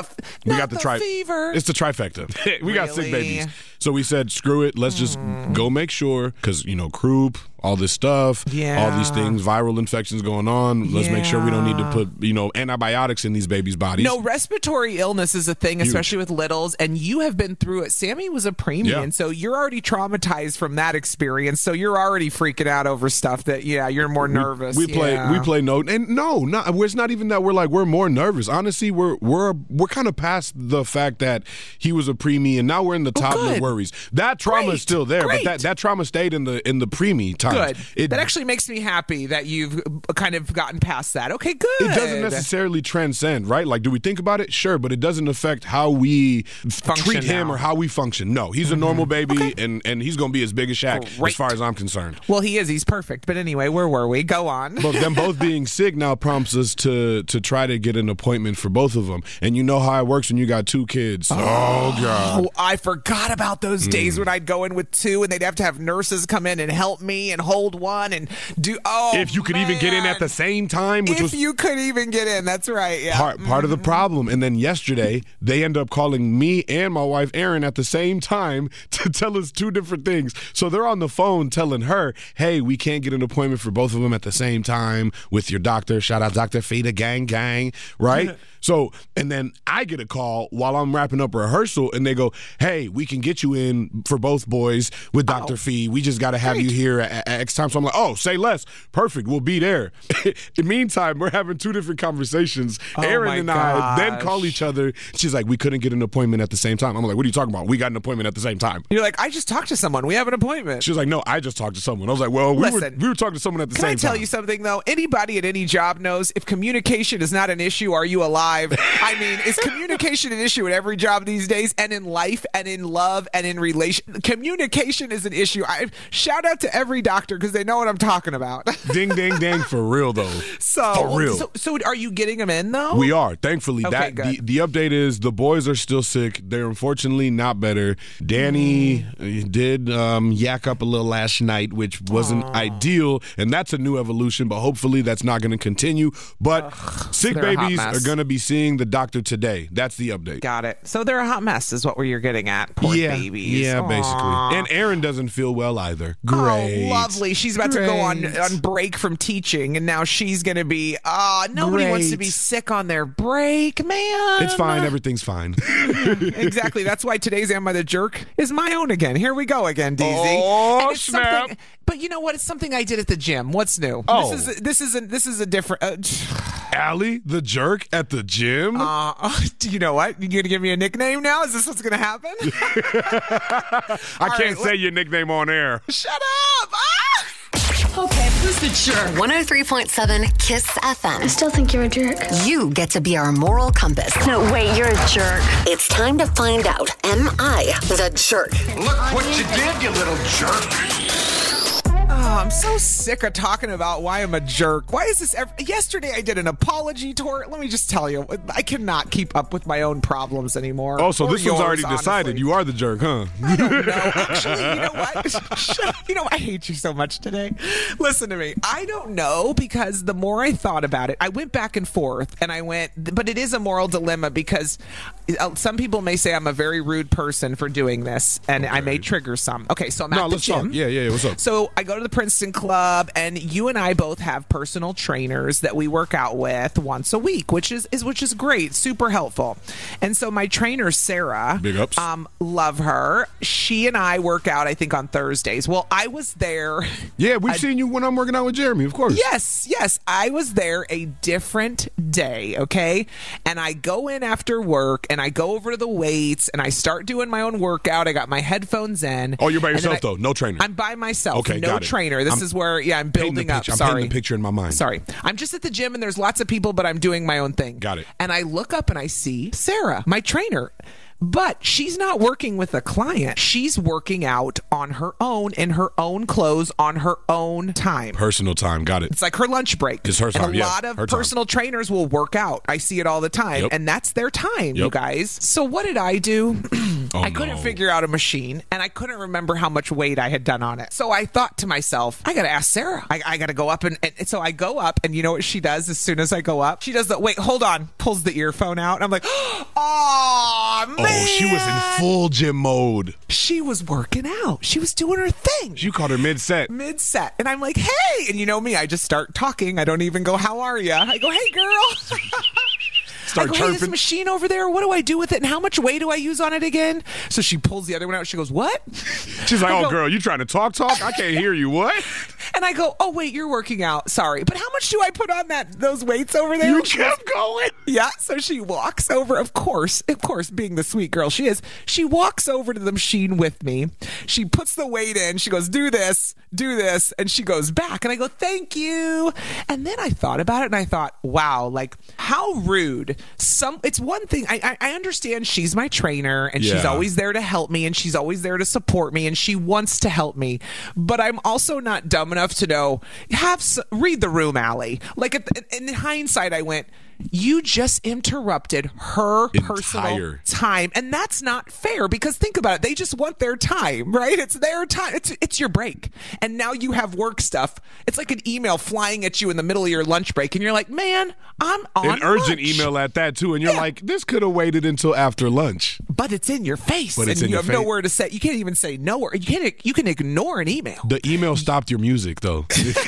we got the fever. It's the trifecta. We got sick babies. So we said, screw it. Let's just go make sure, because, croup, all this stuff, all these things, viral infections going on. Let's make sure we don't need to put, antibiotics in these babies' bodies. No, respiratory illness is a thing, especially with littles, and you have been through it. Sammy was a preemie, and so you're already traumatized from that experience, so you're already freaking out over stuff that, you're more nervous. We play no, and no, it's not even that we're more nervous. Honestly, we're kind of past the fact that he was a preemie, and now we're in the toddler worries. That trauma is still there, but that trauma stayed in the preemie time. Good. That actually makes me happy that you've kind of gotten past that. Okay, good. It doesn't necessarily transcend, right? Like, do we think about it? Sure, but it doesn't affect how we treat him or how we function. No, he's a normal baby, and he's going to be as big as Shaq as far as I'm concerned. Well, he is. He's perfect. But anyway, where were we? Go on. But them both being sick now prompts us to try to get an appointment for both of them. And you know how it works when you got 2 kids. Oh God. I forgot about those days when I'd go in with 2, and they'd have to have nurses come in and help me and hold one and do. If you could even get in at the same time, you could even get in, that's right. Yeah. Part of the problem. And then yesterday they end up calling me and my wife Erin at the same time to tell us 2 different things. So they're on the phone telling her, "Hey, we can't get an appointment for both of them at the same time with your doctor." Shout out Dr. Fida, gang, right? So, and then I get a call while I'm wrapping up rehearsal, and they go, "Hey, we can get you in for both boys with Dr. Fee. We just got to have you here at X time." So I'm like, "Oh, say less. Perfect. We'll be there." In the meantime, we're having 2 different conversations. Erin and I then call each other. She's like, "We couldn't get an appointment at the same time." I'm like, "What are you talking about? We got an appointment at the same time." You're like, "I just talked to someone. We have an appointment." She was like, "No, I just talked to someone." I was like, "Well, we were talking to someone at the same time." Can I tell you something, though? Anybody at any job knows if communication is not an issue, are you alive? I mean, is communication an issue at every job these days, and in life and in love and in relation? Communication is an issue. Shout out to every doctor because they know what I'm talking about. Ding, ding, ding, for real though. For real. So are you getting them in though? We are, thankfully. Okay, the update is the boys are still sick. They're unfortunately not better. Danny did yak up a little last night, which wasn't ideal, and that's a new evolution. But hopefully that's not going to continue. But sick babies are going to be seeing the doctor today. That's the update. Got it. So they're a hot mess is what you're getting at. Poor babies. Yeah, basically. And Erin doesn't feel well either. Great. Oh, lovely. She's about to go on break from teaching, and now she's going to be, nobody wants to be sick on their break, man. It's fine. Everything's fine. Exactly. That's why today's Am I the Jerk is my own again. Here we go again, DZ. Oh, snap. But you know what? It's something I did at the gym. What's new? Oh. This is a different... Allie, the jerk at the gym? You know what? You going to give me a nickname now? Is this what's going to happen? I can't say your nickname on air. Shut up! Okay, who's the jerk? 103.7 KISS FM. I still think you're a jerk. You get to be our moral compass. No, wait, you're a jerk. It's time to find out, am I the jerk? Look what you did, you little jerk. Oh, I'm so sick of talking about why I'm a jerk. Why is this yesterday I did an apology tour. Let me just tell you, I cannot keep up with my own problems anymore. Oh, so this one's already decided. Honestly. You are the jerk, huh? I don't know. Actually, you know what? You know, I hate you so much today. Listen to me. I don't know, because the more I thought about it, I went back and forth, and but it is a moral dilemma, because some people may say I'm a very rude person for doing this, and I may trigger some. Okay, so I'm at the gym. Talk. Yeah, what's up? So I go to the Princeton Club, and you and I both have personal trainers that we work out with once a week, which is great, super helpful. And so my trainer, Sarah, big ups. Love her. She and I work out, I think, on Thursdays. Well, I was there. Yeah, we've seen you when I'm working out with Jeremy, of course. Yes. I was there a different day, okay? And I go in after work, and I go over to the weights, and I start doing my own workout. I got my headphones in. Oh, you're by yourself, though? No trainer? I'm by myself. Okay, no trainer. This is where, I'm building up. I'm painting the picture in my mind. Sorry. I'm just at the gym, and there's lots of people, but I'm doing my own thing. Got it. And I look up, and I see Sarah, my trainer, But she's not working with a client. She's working out on her own, in her own clothes, on her own time. Personal time. Got it. It's like her lunch break. It's her time. And a lot of personal trainers will work out. I see it all the time. And that's their time, you guys. So what did I do? I couldn't figure out a machine, and I couldn't remember how much weight I had done on it. So I thought to myself, I got to ask Sarah. I got to go up. And so I go up, and you know what she does as soon as I go up? She does the, wait, hold on, pulls the earphone out. And I'm like, oh, man. Oh, she was in full gym mode. She was working out. She was doing her thing. You caught her mid-set. Mid-set. And I'm like, hey. And you know me, I just start talking. I don't even go, how are you? I go, hey, girl. I go, hey, this machine over there, what do I do with it? And how much weight do I use on it again? So she pulls the other one out. She goes, what? She's like, oh, girl, you trying to talk? I can't hear you. What? And I go, oh, wait, you're working out. Sorry. But how much do I put on those weights over there? You kept going. Yeah. So she walks over, of course, being the sweet girl she is, she walks over to the machine with me. She puts the weight in. She goes, do this. And she goes back. And I go, thank you. And then I thought about it, and I thought, wow, like, how rude. It's one thing. I understand she's my trainer, and she's always there to help me, and she's always there to support me, and she wants to help me. But I'm also not dumb enough to know, read the room, Allie. Like, in hindsight, I went, you just interrupted her personal time, and that's not fair, because think about it, they just want their time, right? It's their time. It's your break, and now you have work stuff. It's like an email flying at you in the middle of your lunch break, and you're like, man, I'm on an urgent lunch. Email at that too, and you're like, this could have waited until after lunch, but it's in your face, and you have nowhere to say. You can't even say no, or you can ignore an email. The email stopped your music though.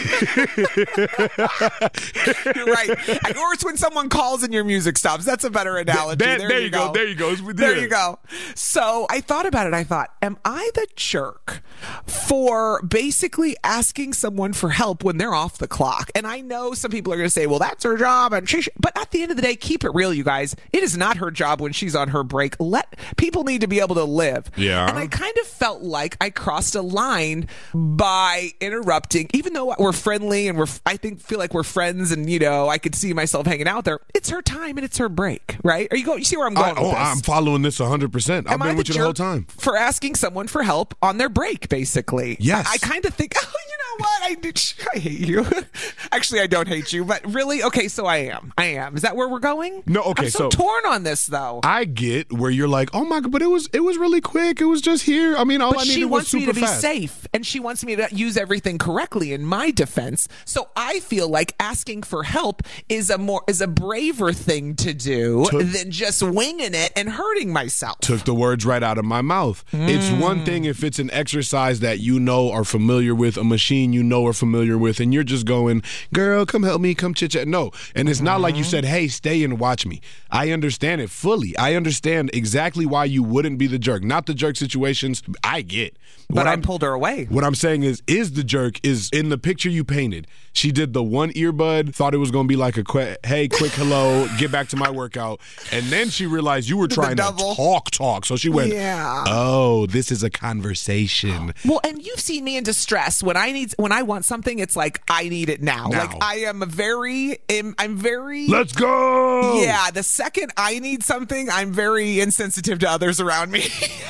You're right. Or it's when someone calls and your music stops. That's a better analogy. There you go. There you go. There you go. So I thought about it. I thought, am I the jerk for basically asking someone for help when they're off the clock? And I know some people are going to say, well, that's her job. But at the end of the day, keep it real, you guys. It is not her job when she's on her break. People need to be able to live. Yeah. And I kind of felt like I crossed a line by interrupting, even though we're friendly and feel like we're friends, and I could see myself hanging out there. It's her time and it's her break, right? You see where I'm going with this? I'm following this 100%. I've been with you the whole time. For asking someone for help on their break, basically. Yes. I kind of think, oh, you know what? I hate you. Actually, I don't hate you, but really? Okay, so I am. Is that where we're going? No, okay. I'm so torn on this, though. I get where you're like, oh my God, but it was really quick. It was just here. I mean, all I needed was super fast. She wants me to be safe, and she wants me to use everything correctly in my defense. So I feel like asking for help is a braver thing to do than just winging it and hurting myself. Took the words right out of my mouth. It's one thing if it's an exercise that are familiar with, a machine are familiar with, and you're just going, girl, come help me, come chit-chat. No. And it's not like you said, hey, stay and watch me. I understand it fully. I understand exactly why you wouldn't be the jerk. Not the jerk situations I get. But I pulled her away. What I'm saying is the jerk is in the picture you painted. She did the one earbud, thought it was going to be like a quick hello, get back to my workout. And then she realized you were trying to talk. So she went, oh, this is a conversation. Well, and you've seen me in distress. When I want something, it's like, I need it now. Like, I'm very, let's go. Yeah. The second I need something, I'm very insensitive to others around me.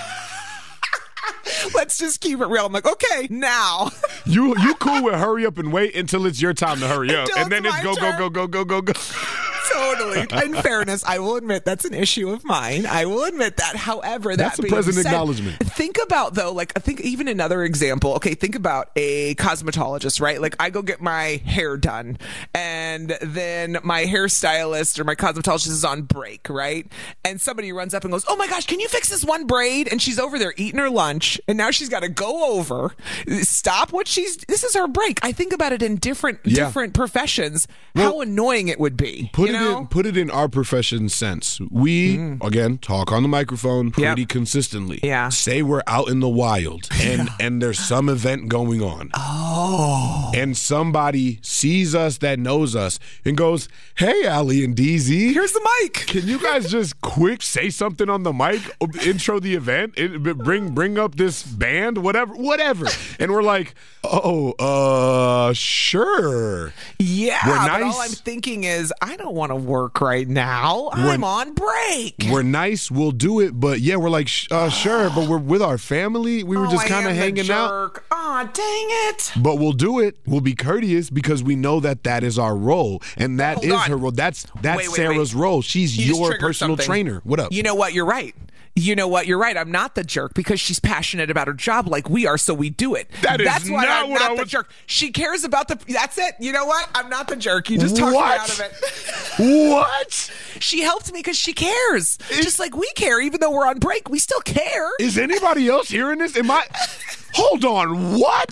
Let's just keep it real. I'm like, okay, now. You cool with hurry up and wait until it's your time to hurry up. And then it's go. Totally. In fairness, I will admit that's an issue of mine. I will admit that. However, that's a pleasant acknowledgement. Think about, though, I think even another example. Okay, think about a cosmetologist, right? Like, I go get my hair done, and then my hairstylist or my cosmetologist is on break, right? And somebody runs up and goes, oh my gosh, can you fix this one braid? And she's over there eating her lunch, and now she's got to go over, stop this is her break. I think about it in different professions, how annoying it would be. Put it in our profession sense. We, again, talk on the microphone pretty consistently. Yeah. Say we're out in the wild and there's some event going on. Oh. And somebody sees us that knows us and goes, hey, Allie and DZ. Here's the mic. Can you guys just quick say something on the mic, intro the event, bring up this band, whatever. And we're like, sure. Yeah. We're nice. But all I'm thinking is, I don't want to to work right now. I'm on break. We're nice. We'll do it. But yeah, we're like, sure. But we're with our family. We were just kind of hanging out. Aw, dang it. But we'll do it. We'll be courteous because we know that is our role. And that is her role. That's Sarah's role. She's your personal trainer. What up? You know what? You're right. You're right. I'm not the jerk because she's passionate about her job like we are, so we do it. That's why not I'm what not the jerk. She cares about that's it. You know what? I'm not the jerk. You just talked me out of it. What? She helped me because she cares. Just like we care, even though we're on break, we still care. Is anybody else hearing this? Hold on, what?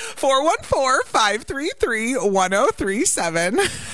414-533-1037.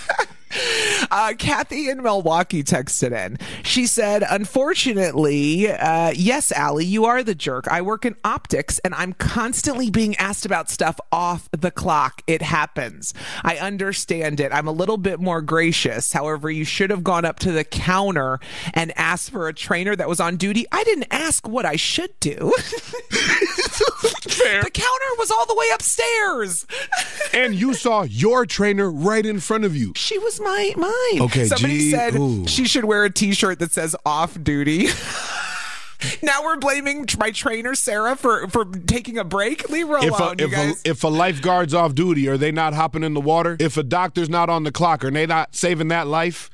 Kathy in Milwaukee texted in. She said, unfortunately, yes, Allie, you are the jerk. I work in optics and I'm constantly being asked about stuff off the clock. It happens. I understand it. I'm a little bit more gracious. However, you should have gone up to the counter and asked for a trainer that was on duty. I didn't ask what I should do. Fair. The counter was all the way upstairs. And you saw your trainer right in front of you. She was mine. Okay, somebody said she should wear a t-shirt that says off duty. Now we're blaming my trainer Sarah for taking a break. Leave her alone, you guys. If a lifeguard's off duty, are they not hopping in the water? If a doctor's not on the clock, are they not saving that life?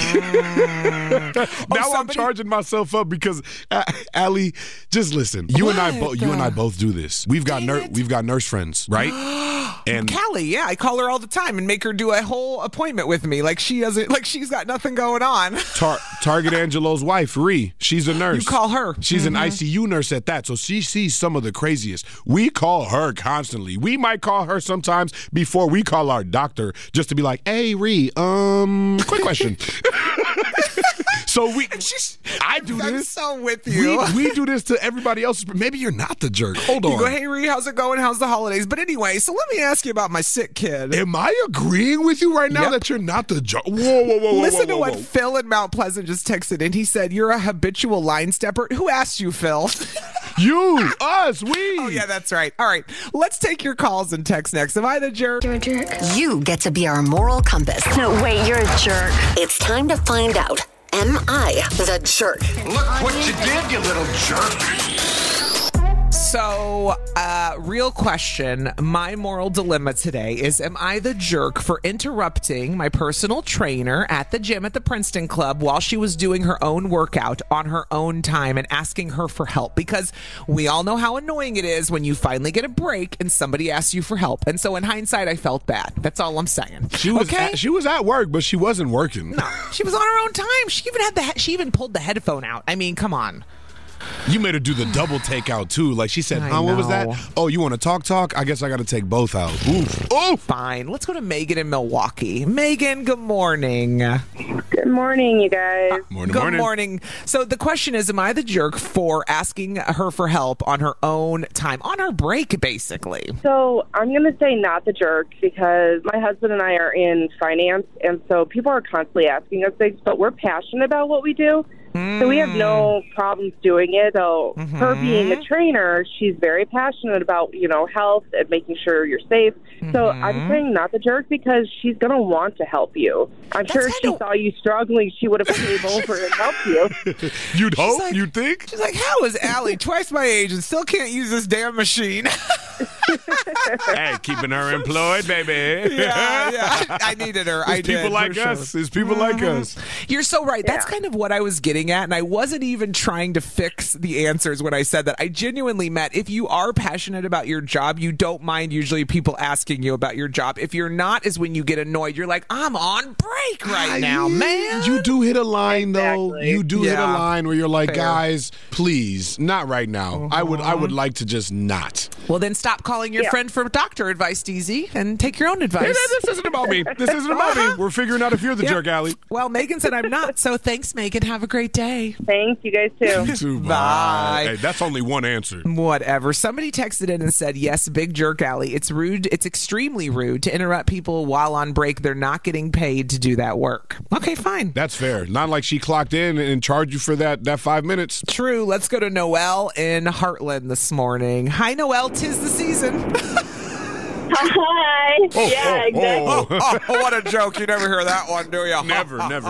I'm charging myself up because Allie, just listen. You and I both do this. We've got nurse friends, right? And Callie, yeah, I call her all the time and make her do a whole appointment with me, like she's got nothing going on. Target Angelo's wife, Ree, she's a nurse. You call her. She's an ICU nurse at that, so she sees some of the craziest. We call her constantly. We might call her sometimes before we call our doctor, just to be like, "Hey, Ree, quick question." So I do this. I'm so with you. We do this to everybody else. Maybe you're not the jerk. Hold on. You go, "Hey, Ree, how's it going? How's the holidays?" But anyway, so let me ask you about my sick kid. Am I agreeing with you right now that you're not the jerk? Whoa. Listen to what Phil in Mount Pleasant just texted in. He said, "You're a habitual line stepper." Who asked you, Phil? You, us, we. Oh, yeah, that's right. All right, let's take your calls and texts next. Am I the jerk? You're a jerk. You get to be our moral compass. No, wait, you're a jerk. It's time to find out. Am I the jerk? Look what you did, you little jerk. So, real question. My moral dilemma today is, am I the jerk for interrupting my personal trainer at the gym at the Princeton Club while she was doing her own workout on her own time and asking her for help? Because we all know how annoying it is when you finally get a break and somebody asks you for help. And so in hindsight, I felt bad. That's all I'm saying. She was at work, but she wasn't working. No, she was on her own time. She even pulled the headphone out. I mean, come on. You made her do the double takeout too. Like she said, what was that? Oh, you want to talk? I guess I got to take both out. Oof. Fine. Let's go to Megan in Milwaukee. Megan, good morning. Good morning, you guys. Good morning. So the question is, am I the jerk for asking her for help on her own time, on her break, basically? So I'm going to say not the jerk because my husband and I are in finance, and so people are constantly asking us things, but we're passionate about what we do. So we have no problems doing it. Though her being a trainer, she's very passionate about, health and making sure you're safe. So I'm saying not the jerk because she's going to want to help you. I'm sure if she saw you struggling, she would have came over and helped you. You'd hope? You'd think? She's like, how is Allie twice my age and still can't use this damn machine? Hey, keeping her employed, baby. Yeah. I needed her. It's people like us. It's people like us. You're so right. That's kind of what I was getting at, and I wasn't even trying to fix the answers when I said that. I genuinely meant if you are passionate about your job, you don't mind usually people asking you about your job. If you're not, is when you get annoyed. You're like, I'm on break right now, man. You do hit a line, though. You do hit a line where you're like, guys, please, not right now. I would like to just not. Well, then stop calling your friend for doctor advice, DZ, and take your own advice. This isn't about me. This isn't about me. We're figuring out if you're the jerk, Allie. Well, Megan said I'm not, so thanks, Megan. Have a great day. Thanks, you guys too. Bye. Hey, that's only one answer. Whatever. Somebody texted in and said, yes, big jerk, Allie. It's rude. It's extremely rude to interrupt people while on break. They're not getting paid to do that work. Okay, fine. That's fair. Not like she clocked in and charged you for that 5 minutes. True. Let's go to Noelle in Heartland this morning. Hi, Noelle. 'Tis the season. Hi. Yeah, exactly. Oh, what a joke. You never hear that one, do you? Never. That's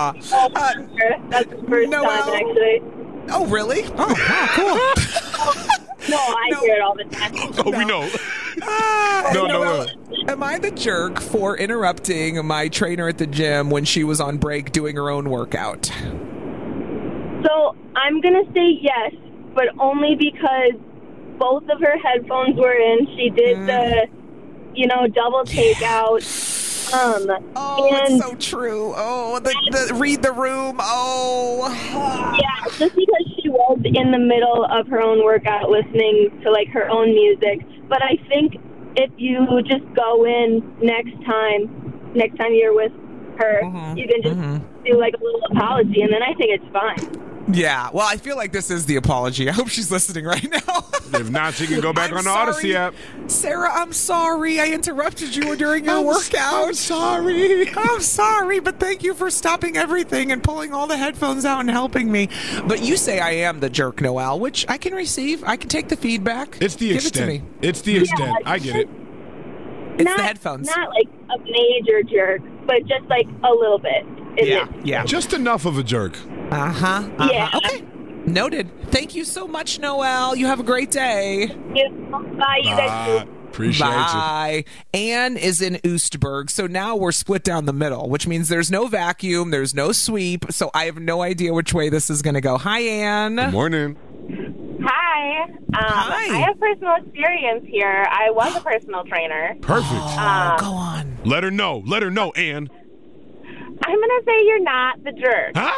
the first time, actually. Oh, really? Oh, wow, cool. No, I hear it all the time. Oh, we know. No. Am I the jerk for interrupting my trainer at the gym when she was on break doing her own workout? So I'm going to say yes, but only because both of her headphones were in. She did the, double takeout. It's so true. Oh, the read the room. Oh. Yeah, just because she was in the middle of her own workout listening to, like, her own music. But I think if you just go in next time you're with her, you can just do, like, a little apology, and then I think it's fine. Yeah, well, I feel like this is the apology. I hope she's listening right now. If not, she can go back on the Odyssey app. Sarah, I'm sorry. I interrupted you during your workout. I'm sorry, but thank you for stopping everything and pulling all the headphones out and helping me. But you say I am the jerk, Noelle, which I can receive. I can take the feedback. It's the extent. Give it to me. It's the extent. I get it. It's the headphones. Not like a major jerk, but just like a little bit. Yeah. Just enough of a jerk. Yeah. Okay. Noted. Thank you so much, Noelle. You have a great day. Bye, you guys. Appreciate Bye. Anne is in Oostburg, so now we're split down the middle, which means there's no vacuum, there's no sweep, so I have no idea which way this is going to go. Hi, Anne. Good morning. Hi. Hi. I have personal experience here. I was a personal trainer. Perfect. Go on. Let her know, Anne. I'm going to say you're not the jerk. Huh?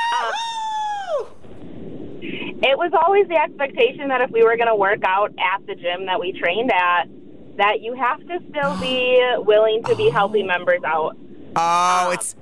It was always the expectation that if we were going to work out at the gym that we trained at, that you have to still be willing to be helping members out. It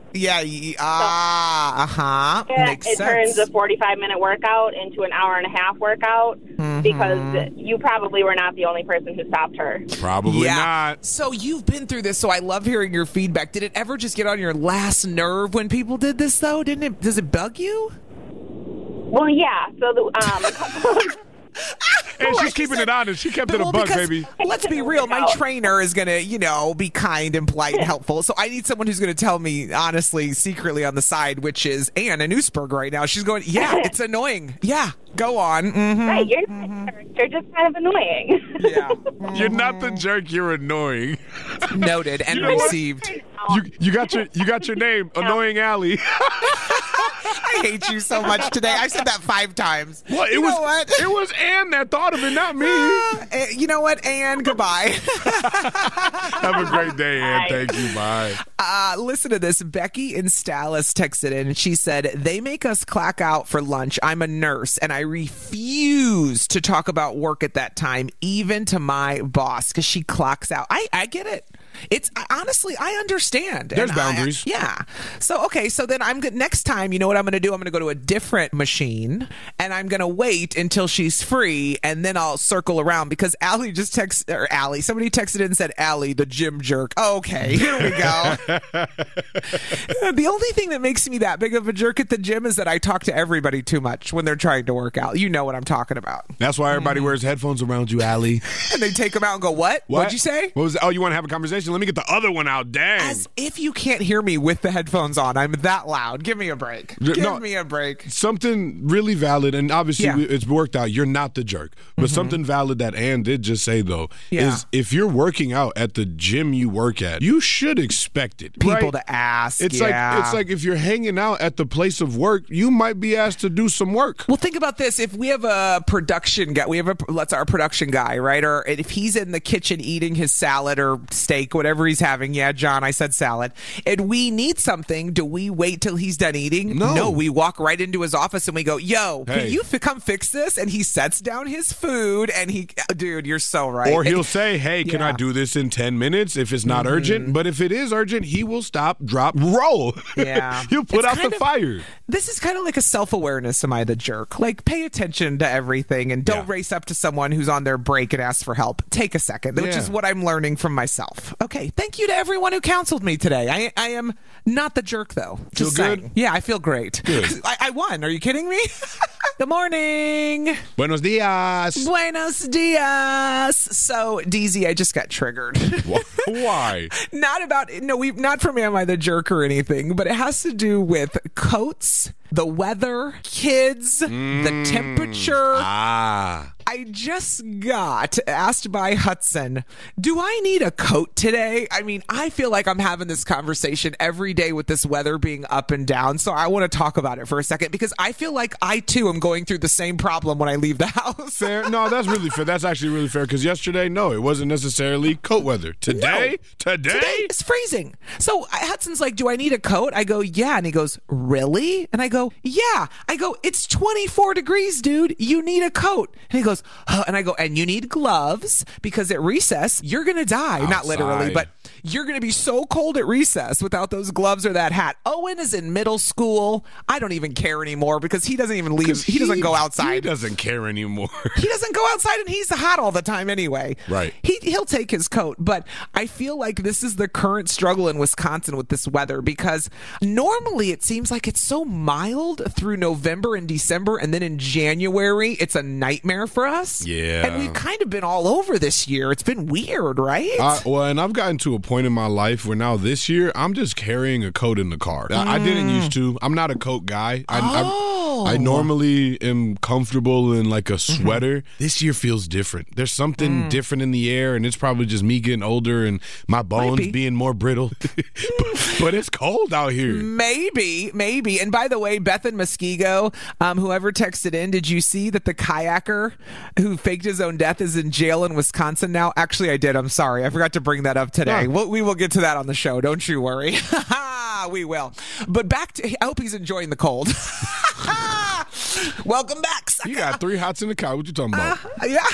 makes sense. It turns a 45-minute workout into an hour and a half workout because you probably were not the only person who stopped her. Probably not. So you've been through this, so I love hearing your feedback. Did it ever just get on your last nerve when people did this, though? Didn't it? Does it bug you? Well, yeah. So And she's keeping it honest. She kept it a buck, baby. Let's be real. My trainer is going to, be kind and polite and helpful. So I need someone who's going to tell me, honestly, secretly on the side, which is Anne in Oostburg right now. She's going, it's annoying. Yeah, go on. Right, you're just kind of annoying. Yeah. You're not the jerk. You're annoying. Noted and received. You got your name, Annoying Allie. I hate you so much today. I said that 5 times. Well, it was Anne that thought of it, not me. You know what, Anne? Goodbye. Have a great day, Anne. Thank you. Bye. Listen to this. Becky in Dallas texted in and she said, they make us clock out for lunch. I'm a nurse and I refuse to talk about work at that time, even to my boss, because she clocks out. I get it. It's honestly, I understand. There's boundaries. So, okay. So then I'm good. Next time, you know what I'm going to do? I'm going to go to a different machine and I'm going to wait until she's free and then I'll circle around because somebody texted in and said, Allie, the gym jerk. Okay, here we go. The only thing that makes me that big of a jerk at the gym is that I talk to everybody too much when they're trying to work out. You know what I'm talking about. That's why everybody wears headphones around you, Allie. And they take them out and go, what? What'd you say? What was? Oh, you want to have a conversation? Let me get the other one out. Dang. As if you can't hear me with the headphones on. I'm that loud. Give me a break. Give me a break. Something really valid, and obviously it's worked out. You're not the jerk. But something valid that Ann did just say, though, is if you're working out at the gym you work at, you should expect it. People to ask. It's like if you're hanging out at the place of work, you might be asked to do some work. Well, think about this. If we have a production guy, let's our production guy, right? Or if he's in the kitchen eating his salad or steak, whatever he's having. Yeah, John, I said salad. And we need something. Do we wait till he's done eating? No, we walk right into his office and we go, yo, can you come fix this? And he sets down his food and dude, you're so right. Or he'll say, hey, can I do this in 10 minutes if it's not urgent? But if it is urgent, he will stop, drop, roll. Yeah. He'll put out the fire. This is kind of like a self-awareness. Am I the jerk? Like, pay attention to everything and don't race up to someone who's on their break and ask for help. Take a second, which is what I'm learning from myself. Okay. Thank you to everyone who counseled me today. I am not the jerk, though. Just feel good? saying. Yeah, I feel great. Good. I won. Are you kidding me? Good morning. Buenos dias. Buenos dias. So, DZ, I just got triggered. Why? Not from Am I the Jerk or anything, but it has to do with coats, the weather, kids, the temperature. I just got asked by Hudson, do I need a coat today? I mean, I feel like I'm having this conversation every day with this weather being up and down. So I want to talk about it for a second because I feel like I too am going through the same problem when I leave the house. Fair. No, that's really fair. That's actually really fair because yesterday, no, it wasn't necessarily coat weather. Today it's freezing. So Hudson's like, do I need a coat? I go, yeah. And he goes, really? And I go, yeah. I go, it's 24 degrees, dude. You need a coat. And he goes, and I go, and you need gloves because at recess, you're going to die. Outside. Not literally, but you're going to be so cold at recess without those gloves or that hat. Owen is in middle school. I don't even care anymore because he doesn't even leave. He doesn't go outside. He doesn't care anymore. He doesn't go outside and he's hot all the time anyway. Right. He'll take his coat. But I feel like this is the current struggle in Wisconsin with this weather because normally it seems like it's so mild through November and December. And then in January, it's a nightmare for us. Yeah. And we've kind of been all over this year. It's been weird, right? And I've gotten to a point in my life where now this year, I'm just carrying a coat in the car. I didn't used to. I'm not a coat guy. I normally am comfortable in like a sweater. This year feels different. There's something different in the air, and it's probably just me getting older and my bones being more brittle. But it's cold out here. Maybe. And by the way, Beth and Muskego, whoever texted in, did you see that the kayaker who faked his own death is in jail in Wisconsin now? Actually, I did. I'm sorry. I forgot to bring that up today. We will get to that on the show. Don't you worry. We will. But back to, I hope he's enjoying the cold. Welcome back, sucker. You got 3 hots in the car. What you talking about? Yeah.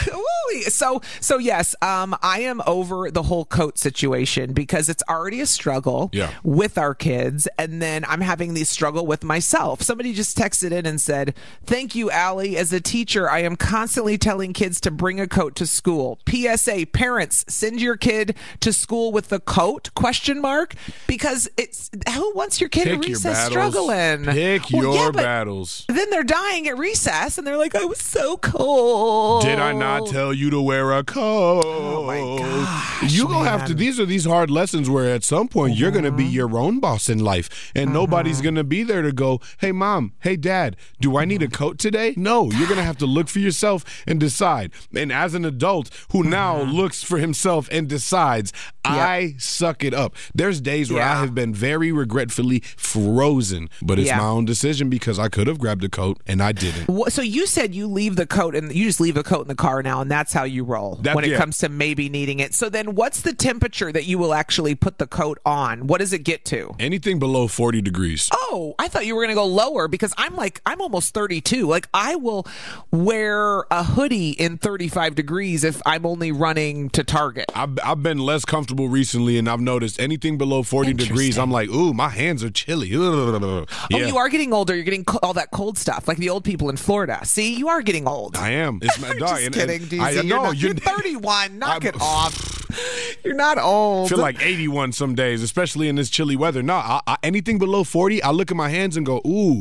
So yes, I am over the whole coat situation because it's already a struggle with our kids. And then I'm having the struggle with myself. Somebody just texted in and said, thank you, Allie. As a teacher, I am constantly telling kids to bring a coat to school. PSA, parents, send your kid to school with the coat, ? Because it's, who wants your kid at recess struggling? Pick your battles. Then they're dying at recess and they're like, I was so cold. Did I not tell you to wear a coat? Oh my gosh, you're gonna have to. These are these hard lessons where at some point you're gonna be your own boss in life, and nobody's gonna be there to go, hey mom, hey dad, do I need a coat today? No, you're gonna have to look for yourself and decide. And as an adult who now looks for himself and decides, I suck it up. There's days where I have been very regretfully frozen, but it's my own decision because I could have grabbed a coat and I didn't. So you said you leave the coat and you just leave the coat in the car now, and that's how you roll when it comes to maybe needing it. So then what's the temperature that you will actually put the coat on? What does it get to? Anything below 40 degrees. Oh, I thought you were going to go lower because I'm almost 32. Like I will wear a hoodie in 35 degrees if I'm only running to Target. I've been less comfortable recently, and I've noticed anything below 40 degrees, I'm like, ooh, my hands are chilly. Oh, you are getting older. You're getting all that cold stuff, like the old people in Florida. See, you are getting old. I am. It's my dog. Just kidding, DZ. You're 31. Knock it off. You're not old. I feel like 81 some days, especially in this chilly weather. No, anything below 40, I look at my hands and go, ooh,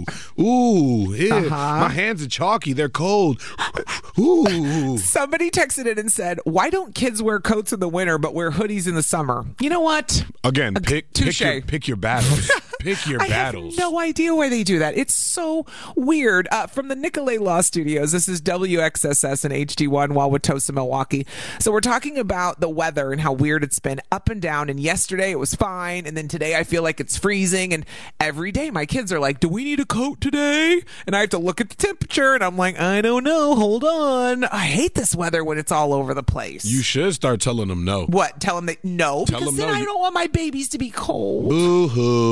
my hands are chalky. They're cold. Ooh. Somebody texted in and said, why don't kids wear coats in the winter but wear hoodies in the summer? You know what? Again, pick your battles. Pick your battles. I have no idea why they do that. It's so weird. From the Nicolay Law Studios, this is WXSS and HD1 Wauwatosa, Milwaukee. So we're talking about the weather and how weird it's been up and down. And yesterday it was fine. And then today I feel like it's freezing. And every day my kids are like, do we need a coat today? And I have to look at the temperature and I'm like, I don't know. Hold on. I hate this weather when it's all over the place. You should start telling them no. What? Tell them that no? Because then I don't want my babies to be cold. Boo-hoo. No.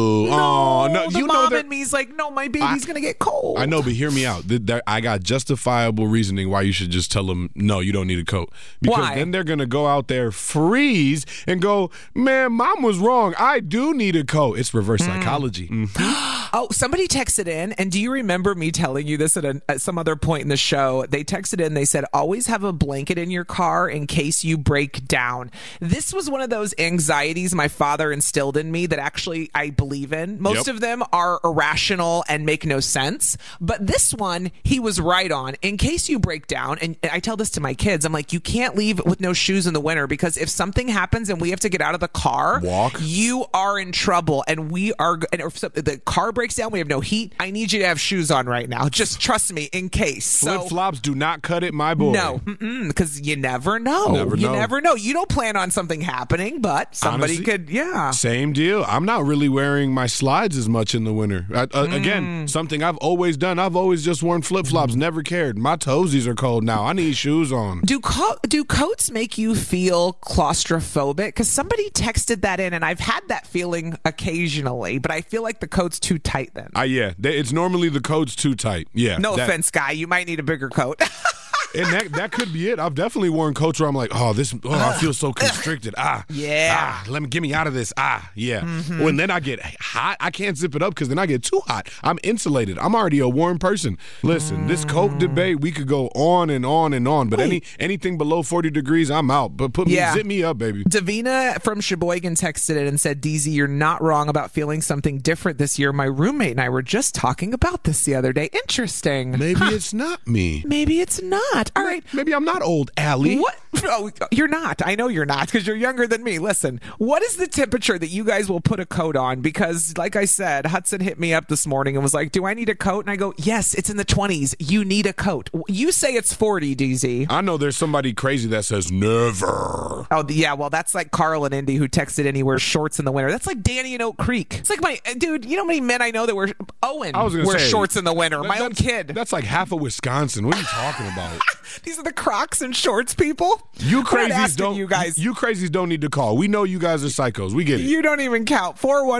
No. The You mom know in me's like, no, my baby's going to get cold. I know, but hear me out. I got justifiable reasoning why you should just tell them, no, you don't need a coat. Because then they're going to go out there, freeze, and go, man, mom was wrong. I do need a coat. It's reverse psychology. Oh, somebody texted in, and do you remember me telling you this at some other point in the show? They texted in, they said, always have a blanket in your car in case you break down. This was one of those anxieties my father instilled in me that actually I believe in. Most of them are irrational and make no sense. But this one, he was right on. In case you break down, and I tell this to my kids, I'm like, you can't leave with no shoes in the winter, because if something happens and we have to get out of the car, you are in trouble. And and if the car breaks down, we have no heat. I need you to have shoes on right now. Just trust me, in case. Flip-flops do not cut it, my boy. No, because you never know. You never know. You don't plan on something happening, but somebody could, Same deal. I'm not really wearing my slides as much in the winter. Again, something I've always done. I've always just worn flip-flops, never cared. My toesies are cold now. I need shoes on. Do coats make you feel claustrophobic? Because somebody texted that in, and I've had that feeling occasionally, but I feel like the coat's too tight then. It's normally the coat's too tight. Yeah. No offense, guy. You might need a bigger coat. And that could be it. I've definitely worn coats where I'm like, I feel so constricted. Get me out of this. When then I get hot, I can't zip it up because then I get too hot. I'm insulated. I'm already a warm person. Listen, this coat debate, we could go on and on and on, but anything below 40 degrees, I'm out. But zip me up, baby. Davina from Sheboygan texted it and said, DZ, you're not wrong about feeling something different this year. My roommate and I were just talking about this the other day. Interesting. Maybe it's not me. Maybe it's not. All right. Maybe I'm not old, Allie. What? Oh, you're not. I know you're not because you're younger than me. Listen, what is the temperature that you guys will put a coat on? Because like I said, Hudson hit me up this morning and was like, do I need a coat? And I go, yes, it's in the 20s. You need a coat. You say it's 40, DZ. I know there's somebody crazy that says never. Oh, yeah. Well, that's like Carl and Indy who texted in he wears shorts in the winter. That's like Danny in Oak Creek. It's like dude, you know how many men I know that wear shorts in the winter? My own kid. That's like half of Wisconsin. What are you talking about? These are the Crocs and shorts people. You crazies don't need to call. We know you guys are psychos. We get it. You don't even count.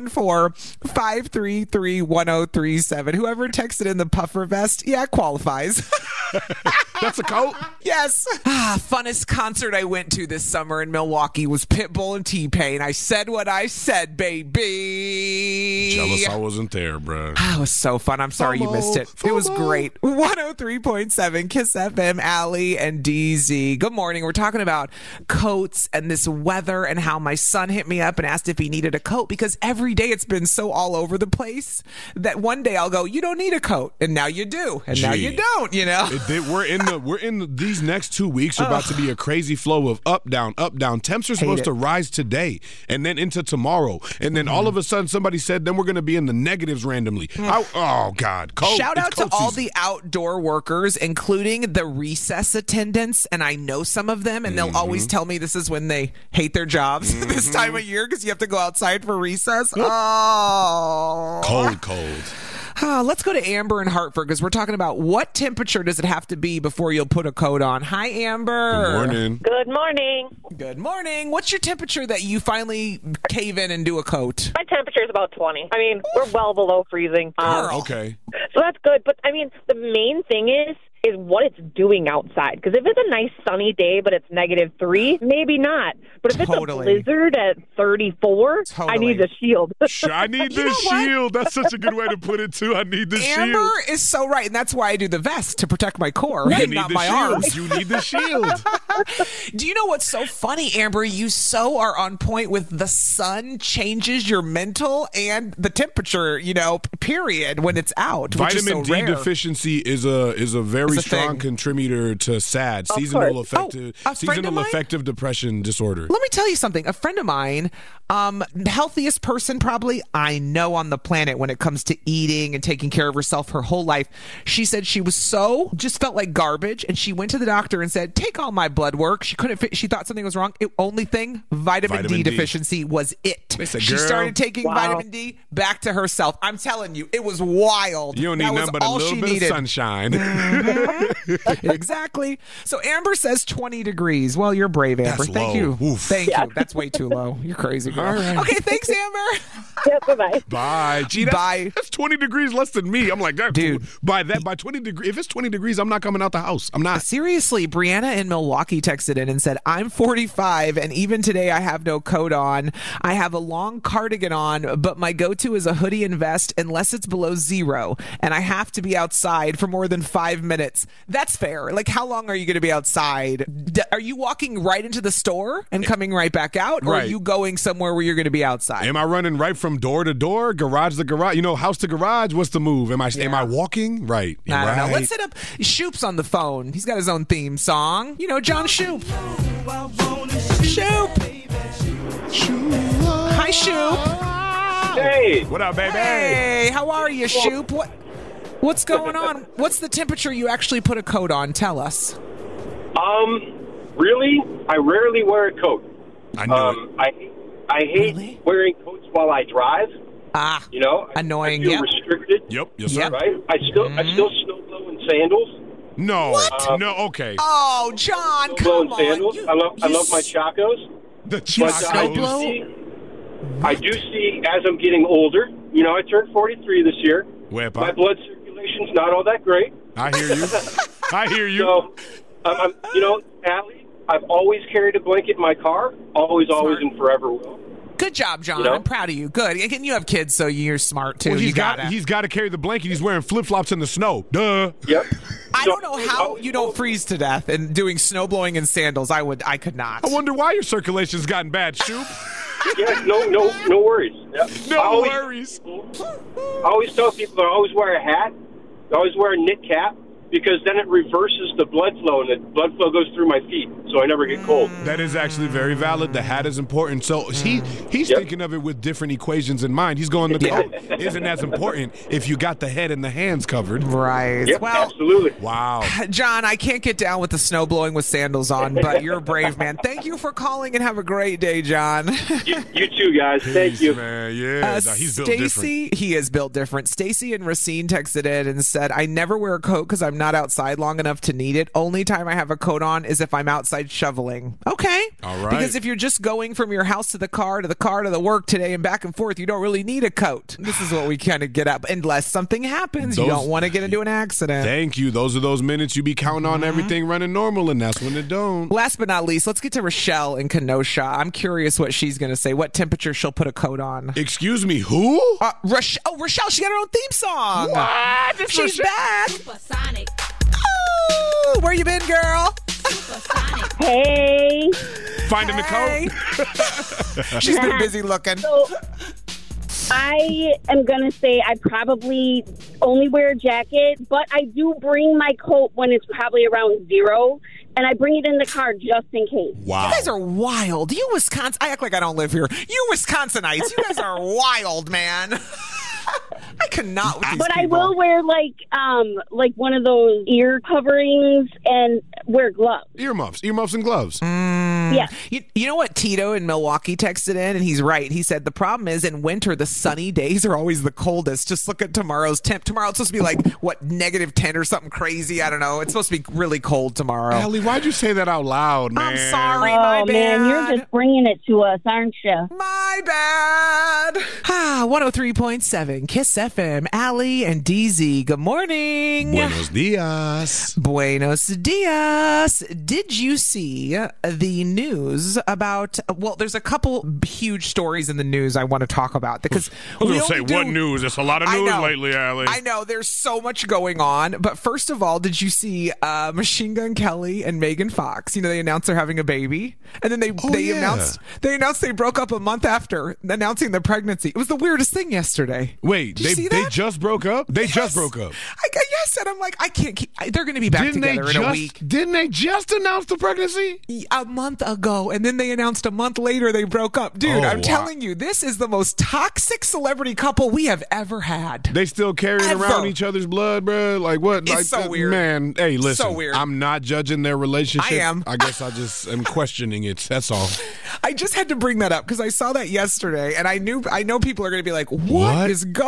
414-533-1037. Whoever texted in the puffer vest, qualifies. That's a coat? Yes. Funnest concert I went to this summer in Milwaukee was Pitbull and T-Pain. I said what I said, baby. Jealous I wasn't there, bro. It was so fun. I'm sorry you missed it. It was great. 103.7 Kiss FM, Allie and DZ. Good morning. We're talking about coats and this weather and how my son hit me up and asked if he needed a coat because every day it's been so all over the place that one day I'll go, you don't need a coat. And now you do. And now you don't, you know? We're in these next 2 weeks are about to be a crazy flow of up, down. Temps are supposed to rise today and then into tomorrow. And then all of a sudden somebody said, then we're going to be in the negatives randomly. Oh, God. Shout out to all the outdoor workers, including the recess attendants. And I know some of them, and they'll always tell me this is when they hate their jobs this time of year because you have to go outside for recess. Oh. Cold. Let's go to Amber in Hartford because we're talking about what temperature does it have to be before you'll put a coat on. Hi, Amber. Good morning. Good morning. Good morning. What's your temperature that you finally cave in and do a coat? My temperature is about 20. I mean, we're well below freezing. Okay. So that's good. But, I mean, the main thing is what it's doing outside. Because if it's a nice sunny day, but it's -3, maybe not. But if it's a blizzard at 34, I need the shield. I need the shield. That's such a good way to put it, too. I need the shield. Amber is so right. And that's why I do the vest to protect my core, not my arms. You need the shield. Do you know what's so funny, Amber? You so are on point with the sun changes your mental and the temperature, period, when it's out. Vitamin D deficiency is a very strong contributor to SAD, seasonal affective depression disorder. Let me tell you something. A friend of mine, healthiest person probably I know on the planet when it comes to eating and taking care of herself her whole life. She said she was just felt like garbage, and she went to the doctor and said, take all my blood work. She couldn't she thought something was wrong. Only thing, vitamin D deficiency was it. She started taking vitamin D back to herself. I'm telling you, it was wild. You don't need nothing but a little bit of sunshine. Exactly. So Amber says 20 degrees. Well, you're brave, Amber. That's Thank low. you. Oof. Thank you. That's way too low. You're crazy, girl. All right. Okay, thanks, Amber. Yep, bye-bye. Bye. Gee, that's 20 degrees less than me. I'm like, dude, by 20 degrees, if it's 20 degrees, I'm not coming out the house. I'm not. Seriously, Brianna in Milwaukee texted in and said, I'm 45, and even today I have no coat on. I have a long cardigan on, but my go-to is a hoodie and vest unless it's below 0, and I have to be outside for more than 5 minutes. That's fair. Like, how long are you going to be outside? Are you walking right into the store and coming right back out, or are you going somewhere where you're going to be outside? Am I running right from door to door, garage to garage? House to garage? What's the move? Am I walking? Right. I don't know. Let's hit up Shoop's on the phone. He's got his own theme song. John Shoop. Shoop. Hi, Shoop. Hey. What up, baby? Hey, how are you, Shoop? What's going on? What's the temperature you actually put a coat on? Tell us. Really? I rarely wear a coat. I know. I hate wearing coats while I drive. Annoying. I feel restricted. Yep. Yes, sir. Right? I still snow blow in sandals. No. What? No. Okay. Oh, John, come on. Sandals. I love my Chacos. The Chacos. I do see as I'm getting older. I turned 43 this year. My blood circulation's not all that great. I hear you. I hear you. So, Allie, I've always carried a blanket in my car. Always, and forever will. Good job, John. I'm proud of you. Good. And you have kids, so you're smart, too. Well, he's got to carry the blanket. He's wearing flip-flops in the snow. Duh. Yep. I don't know how you don't freeze to death and doing snow blowing in sandals. I could not. I wonder why your circulation's gotten bad, Shoop. Yeah, no worries. Yeah. No worries. I always tell people to always wear a hat. Always wear a knit cap. Because then it reverses the blood flow, and the blood flow goes through my feet, so I never get cold. That is actually very valid. The hat is important. So he's thinking of it with different equations in mind. He's going, the coat isn't as important if you got the head and the hands covered. Right. Yep, well, absolutely. Wow. John, I can't get down with the snow blowing with sandals on, but you're a brave man. Thank you for calling, and have a great day, John. You too, guys. Thank you. Man. Yeah, he's built different. He is built different. Stacy and Racine texted in and said, I never wear a coat because I'm not outside long enough to need it. Only time I have a coat on is if I'm outside shoveling. Okay. All right. Because if you're just going from your house to the car to the work today and back and forth, you don't really need a coat. This is what we kind of get up. Unless something happens, you don't want to get into an accident. Thank you. Those are those minutes you be counting on everything running normal, and that's when it don't. Last but not least, let's get to Rochelle in Kenosha. I'm curious what she's going to say. What temperature she'll put a coat on. Excuse me, who? Rochelle, she got her own theme song. What? She's back. Supersonic. Oh, where you been, girl? Hey. Finding the coat? She's been busy looking. So, I am going to say I probably only wear a jacket, but I do bring my coat when it's probably around 0, and I bring it in the car just in case. Wow. You guys are wild. You Wisconsin, I act like I don't live here. You Wisconsinites, you guys are wild, man. I cannot with these But people. I will wear like one of those ear coverings and wear gloves. Earmuffs and gloves. Yeah. You know what Tito in Milwaukee texted in, and he's right. He said the problem is in winter the sunny days are always the coldest. Just look at tomorrow's temp. Tomorrow it's supposed to be like what -10 or something crazy. I don't know. It's supposed to be really cold tomorrow. Allie, why'd you say that out loud, man? I'm sorry, my bad. Man, you're just bringing it to us, aren't you? My bad. 103.7 Kiss FM. Allie and DZ. Good morning. Buenos dias. Buenos dias. Did you see the news about? Well, there's a couple huge stories in the news I want to talk about because I was going to say what news? There's a lot of news lately, Allie. I know there's so much going on, but first of all, did you see Machine Gun Kelly and Megan Fox? You know, they announced they're having a baby, and then they announced they broke up a month after announcing the pregnancy. It was the weirdest thing yesterday. Wait, they just broke up? They just broke up. Yes, and I'm like, I can't keep. They're going to be back together in a week. Didn't they just announce the pregnancy? A month ago, and then they announced a month later they broke up. Dude, I'm telling you, this is the most toxic celebrity couple we have ever had. They still carrying around each other's blood, bro? Like what? It's like, so weird. Man, hey, listen. So weird. I'm not judging their relationship. I am. I guess I just am questioning it. That's all. I just had to bring that up because I saw that yesterday, and I know people are going to be like, what is going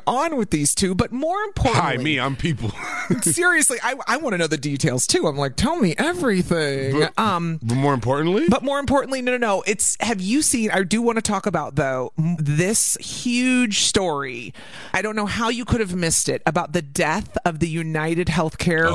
on with these two, but more importantly... Hi, me, I'm people. Seriously, I want to know the details, too. I'm like, tell me everything. But more importantly? But more importantly, no. Have you seen... I do want to talk about, though, this huge story. I don't know how you could have missed it, about the death of the United Healthcare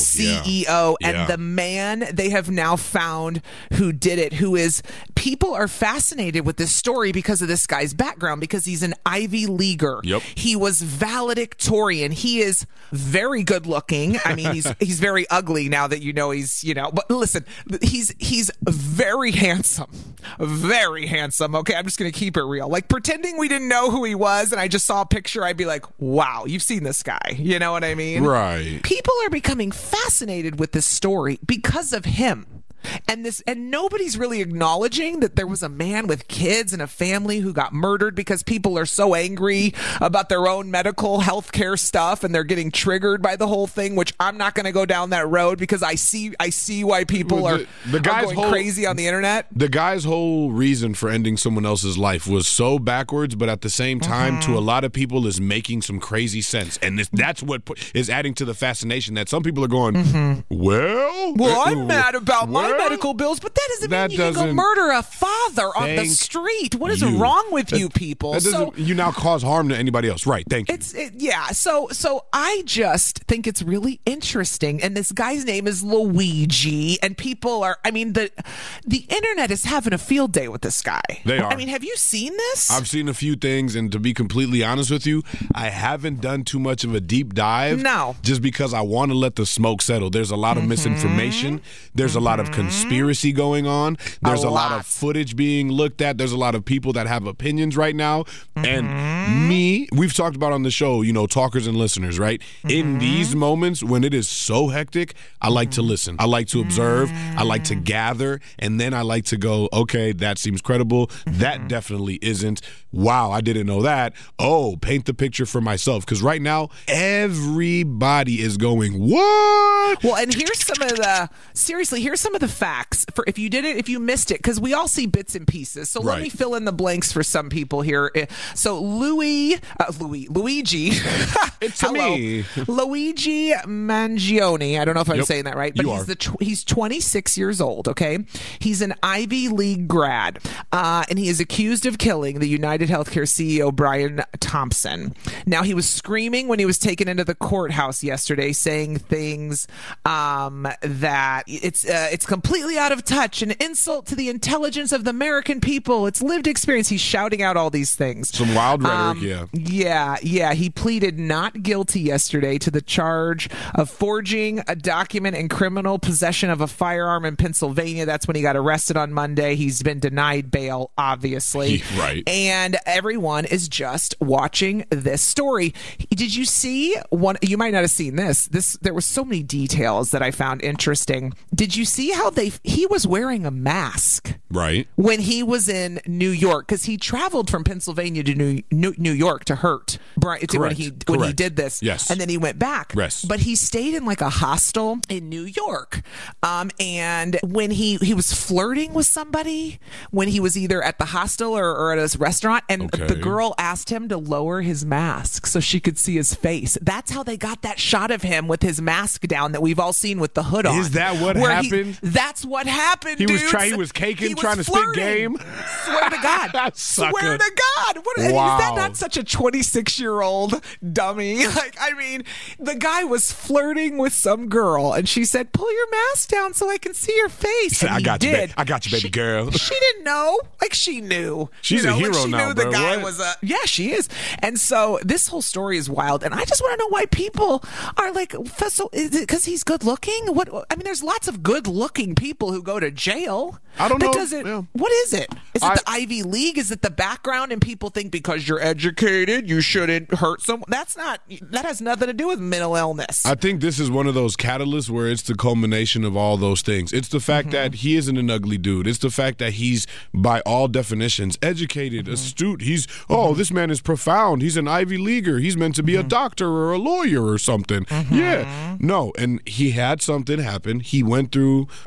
CEO and the man they have now found who did it, who is... People are fascinated with this story because of this guy's background, because he's an Ivy Leaguer. Yep. He was valedictorian. He is very good looking. I mean, he's very ugly now that you know he's, but listen, he's very handsome. Very handsome. Okay, I'm just going to keep it real. Like, pretending we didn't know who he was and I just saw a picture, I'd be like, wow, you've seen this guy. You know what I mean? Right. People are becoming fascinated with this story because of him. And nobody's really acknowledging that there was a man with kids and a family who got murdered because people are so angry about their own medical health care stuff and they're getting triggered by the whole thing, which I'm not going to go down that road because I see why people are going crazy on the internet. The guy's whole reason for ending someone else's life was so backwards, but at the same time, to a lot of people, is making some crazy sense. And that's what is adding to the fascination that some people are going, well, I'm mad about my medical bills, but that doesn't mean you can go murder a father on the street. What is wrong with you people? You now cause harm to anybody else, right? Thank you. So I just think it's really interesting, and this guy's name is Luigi, and people are. I mean, the internet is having a field day with this guy. They are. I mean, have you seen this? I've seen a few things, and to be completely honest with you, I haven't done too much of a deep dive. No, just because I want to let the smoke settle. There's a lot of misinformation. There's a lot of conspiracy going on. There's a lot of footage being looked at. There's a lot of people that have opinions right now. And we've talked about on the show, talkers and listeners, right? In these moments when it is so hectic, I like to listen. I like to observe. I like to gather. And then I like to go, okay, that seems credible. That definitely isn't. Wow, I didn't know that. Oh, paint the picture for myself. Because right now, everybody is going, what? Well, and here's some of the facts for if you missed it, because we all see bits and pieces. So let me fill in the blanks for some people here. So Luigi, it's me, Luigi Mangione. I don't know if I'm saying that right, but he's 26 years old. Okay, he's an Ivy League grad, and he is accused of killing the United Healthcare CEO Brian Thompson. Now, he was screaming when he was taken into the courthouse yesterday, saying things that it's completely out of touch, an insult to the intelligence of the American people. It's lived experience. He's shouting out all these things. Some wild rhetoric, Yeah. He pleaded not guilty yesterday to the charge of forging a document and criminal possession of a firearm in Pennsylvania. That's when he got arrested on Monday. He's been denied bail, obviously. Right. And everyone is just watching this story. Did you see one? You might not have seen this. There were so many details that I found interesting. Did you see how he was wearing a mask? Right. When he was in New York, because he traveled from Pennsylvania to New York to hurt Brian when he did this. Yes. And then he went back. Yes. But he stayed in like a hostel in New York. And when he was flirting with somebody, when he was either at the hostel or at his restaurant, and the girl asked him to lower his mask so she could see his face. That's how they got that shot of him with his mask down that we've all seen with the hood on. Is that what happened? That's what happened, He dudes. was caking, trying to spit game. Swear to God. Swear to God. Is that not such a 26-year-old dummy? Like, I mean, the guy was flirting with some girl, and she said, "Pull your mask down so I can see your face." I got you, baby girl. She didn't know. Like, she knew. She's a hero now, knew the guy was a... Yeah, she is. And so this whole story is wild, and I just want to know why people are like, is it because he's good looking? I mean, there's lots of good looking people who go to jail. I don't know. What is it? Is it the Ivy League? Is it the background, and people think because you're educated you shouldn't hurt someone? That has nothing to do with mental illness. I think this is one of those catalysts where it's the culmination of all those things. It's the fact that he isn't an ugly dude. It's the fact that he's, by all definitions, educated, astute. He's, this man is profound. He's an Ivy Leaguer. He's meant to be a doctor or a lawyer or something. Yeah. No. And he had something happen. He went through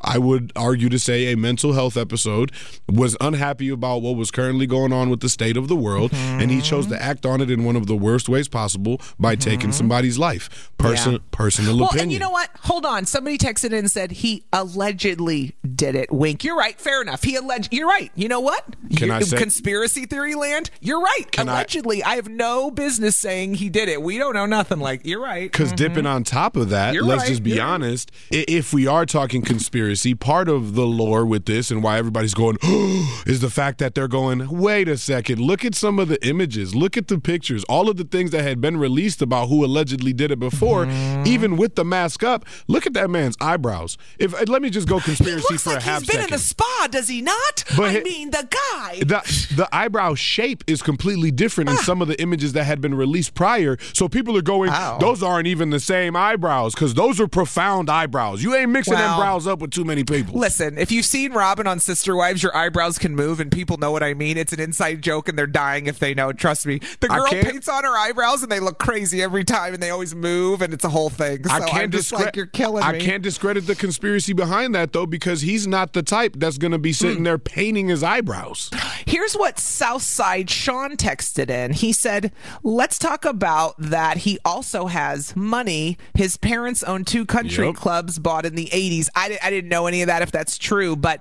I would argue to say, a mental health episode, was unhappy about what was currently going on with the state of the world, and he chose to act on it in one of the worst ways possible by taking somebody's life. Personal opinion. And you know what? Hold on. Somebody texted in and said he allegedly did it. Wink. You're right. Fair enough. You're right. You know what? Conspiracy theory land? You're right. Allegedly. I have no business saying he did it. We don't know nothing. You're right. Because dipping on top of that, let's just be honest. If we are talking conspiracy, part of the lore with this and why everybody's going, is the fact that they're going, wait a second, look at some of the images, look at the pictures, all of the things that had been released about who allegedly did it before, even with the mask up. Look at that man's eyebrows. Let me just go conspiracy for a half second. He's been in a spa, does he not? The guy. The eyebrow shape is completely different in some of the images that had been released prior. So people are going, those aren't even the same eyebrows, because those are profound eyebrows. You ain't mixing them brows up with too many people. Listen, if you've seen Robin on Sister Wives, your eyebrows can move, and people know what I mean. It's an inside joke, and they're dying if they know. Trust me. The girl paints on her eyebrows, and they look crazy every time, and they always move, and it's a whole thing. So I'm just you're killing me. I can't discredit the conspiracy behind that, though, because he's not the type that's going to be sitting there painting his eyebrows. Here's what Southside Sean texted in. He said, let's talk about that he also has money. His parents own 2 country clubs bought in the 80s. I didn't know any of that, if that's true. But,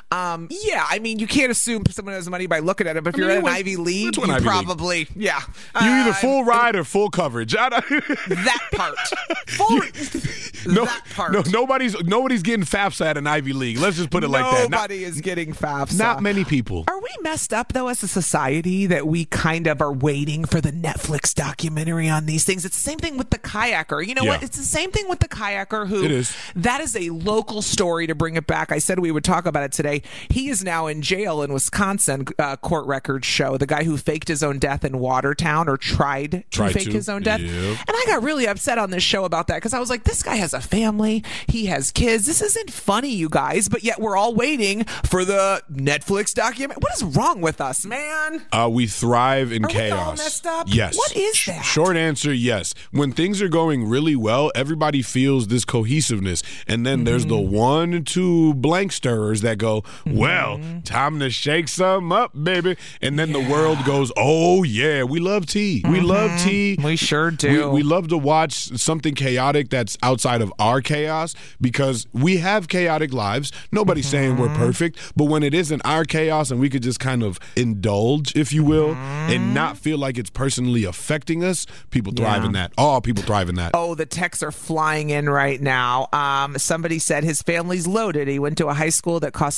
you can't assume someone has money by looking at it. But if you're at an Ivy League, you probably, You either full ride or full coverage. That part. That part. No, nobody's getting FAFSA at an Ivy League. Let's just put it like that. Nobody is getting FAFSA. Not many people. Are we messed up, though, as a society, that we kind of are waiting for the Netflix documentary on these things? It's the same thing with the kayaker. You know what? It's the same thing with the kayaker who... It is. That is a local story, to bring it back. I said we would talk about it today. He is now in jail in Wisconsin, court records show. The guy who faked his own death in Watertown, or tried to fake his own death. Yep. And I got really upset on this show about that, because I was like, this guy has a family. He has kids. This isn't funny, you guys. But yet we're all waiting for the Netflix documentary. What is wrong with us, man? We thrive in chaos. We all messed up? Yes. What is that? Short answer, yes. When things are going really well, everybody feels this cohesiveness. And then there's the 1 or 2 blank stirrers that go, well, time to shake something up, baby. And then the world goes, oh, yeah, we love tea. We love tea. We sure do. We love to watch something chaotic that's outside of our chaos, because we have chaotic lives. Nobody's saying we're perfect, but when it isn't our chaos and we could just kind of indulge, if you will, and not feel like it's personally affecting us, people thrive in that. Oh, people thrive in that. Oh, the texts are flying in right now. Somebody said his family's loaded. He went to a high school that costs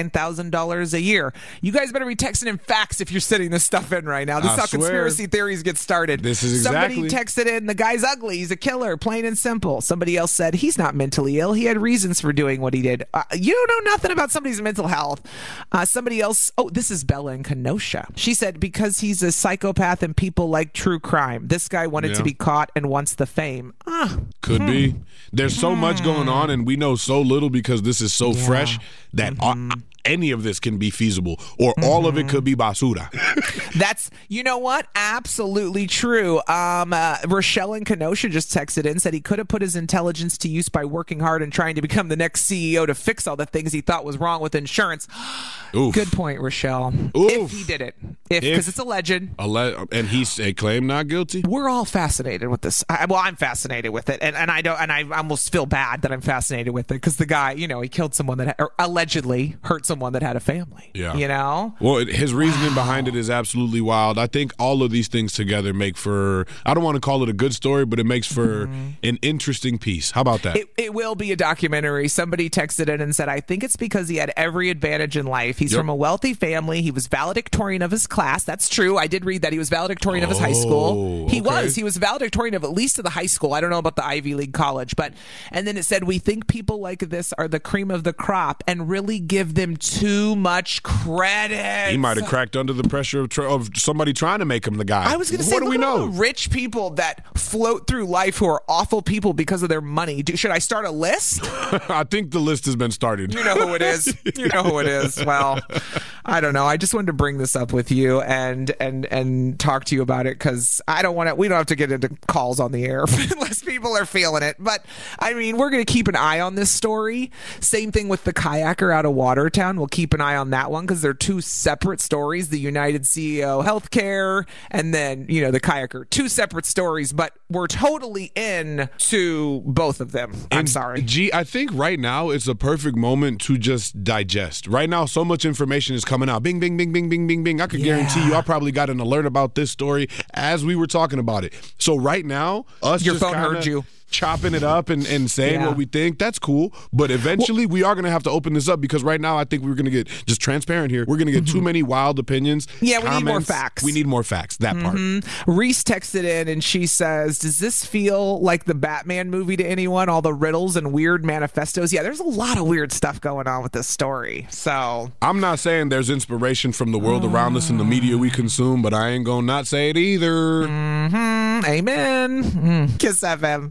$39,000 a year. You guys better be texting in facts if you're sending this stuff in right now. This is how conspiracy theories get started. This is exactly. Somebody texted in, the guy's ugly. He's a killer, plain and simple. Somebody else said, he's not mentally ill. He had reasons for doing what he did. You don't know nothing about somebody's mental health. Somebody else, this is Bella in Kenosha. She said, because he's a psychopath and people like true crime. This guy wanted to be caught and wants the fame. Could be. There's so much going on, and we know so little because this is so fresh that any of this can be feasible, or all of it could be basura. That's, you know what? Absolutely true. Rochelle in Kenosha just texted in, said he could have put his intelligence to use by working hard and trying to become the next CEO to fix all the things he thought was wrong with insurance. Oof. Good point, Rochelle. Oof. If he did it. Because it's alleged. And he's a claim not guilty. We're all fascinated with this. I'm fascinated with it. And I almost feel bad that I'm fascinated with it, because the guy, he killed someone that allegedly hurt someone that had a family. Yeah. Well, his reasoning behind it is absolutely wild. I think all of these things together make for, I don't want to call it a good story, but it makes for an interesting piece. How about that? It will be a documentary. Somebody texted in and said, I think it's because he had every advantage in life. He's from a wealthy family. He was valedictorian of his class. That's true. I did read that he was valedictorian of his high school. He was valedictorian of at least of the high school. I don't know about the Ivy League college, and then it said, we think people like this are the cream of the crop and really give them too much credit. He might have cracked under the pressure of somebody trying to make him the guy. I was going to say, what do we know? Rich people that float through life who are awful people because of their money. Should I start a list? I think the list has been started. You know who it is. Well, I don't know. I just wanted to bring this up with you and talk to you about it because we don't have to get into calls on the air unless people are feeling it. But I mean, we're going to keep an eye on this story. Same thing with the kayaker out of Watertown. We'll keep an eye on that one because they're two separate stories. The United CEO Healthcare and then, the kayaker. Two separate stories, but we're totally in to both of them. I'm sorry. G, I think right now is a perfect moment to just digest. Right now, so much information is coming out. Bing, bing, bing, bing, bing, bing, bing. I could guarantee you I probably got an alert about this story as we were talking about it. So right now, your phone heard you. Chopping it up and saying what we think, that's cool. But eventually we are going to have to open this up because right now I think we're going to get, just transparent here, we're going to get too many wild opinions. Yeah, we need more facts. We need more facts, that part. Reese texted in and she says, does this feel like the Batman movie to anyone? All the riddles and weird manifestos? Yeah, there's a lot of weird stuff going on with this story. So I'm not saying there's inspiration from the world around us and the media we consume, but I ain't going to not say it either. Amen. Kiss FM.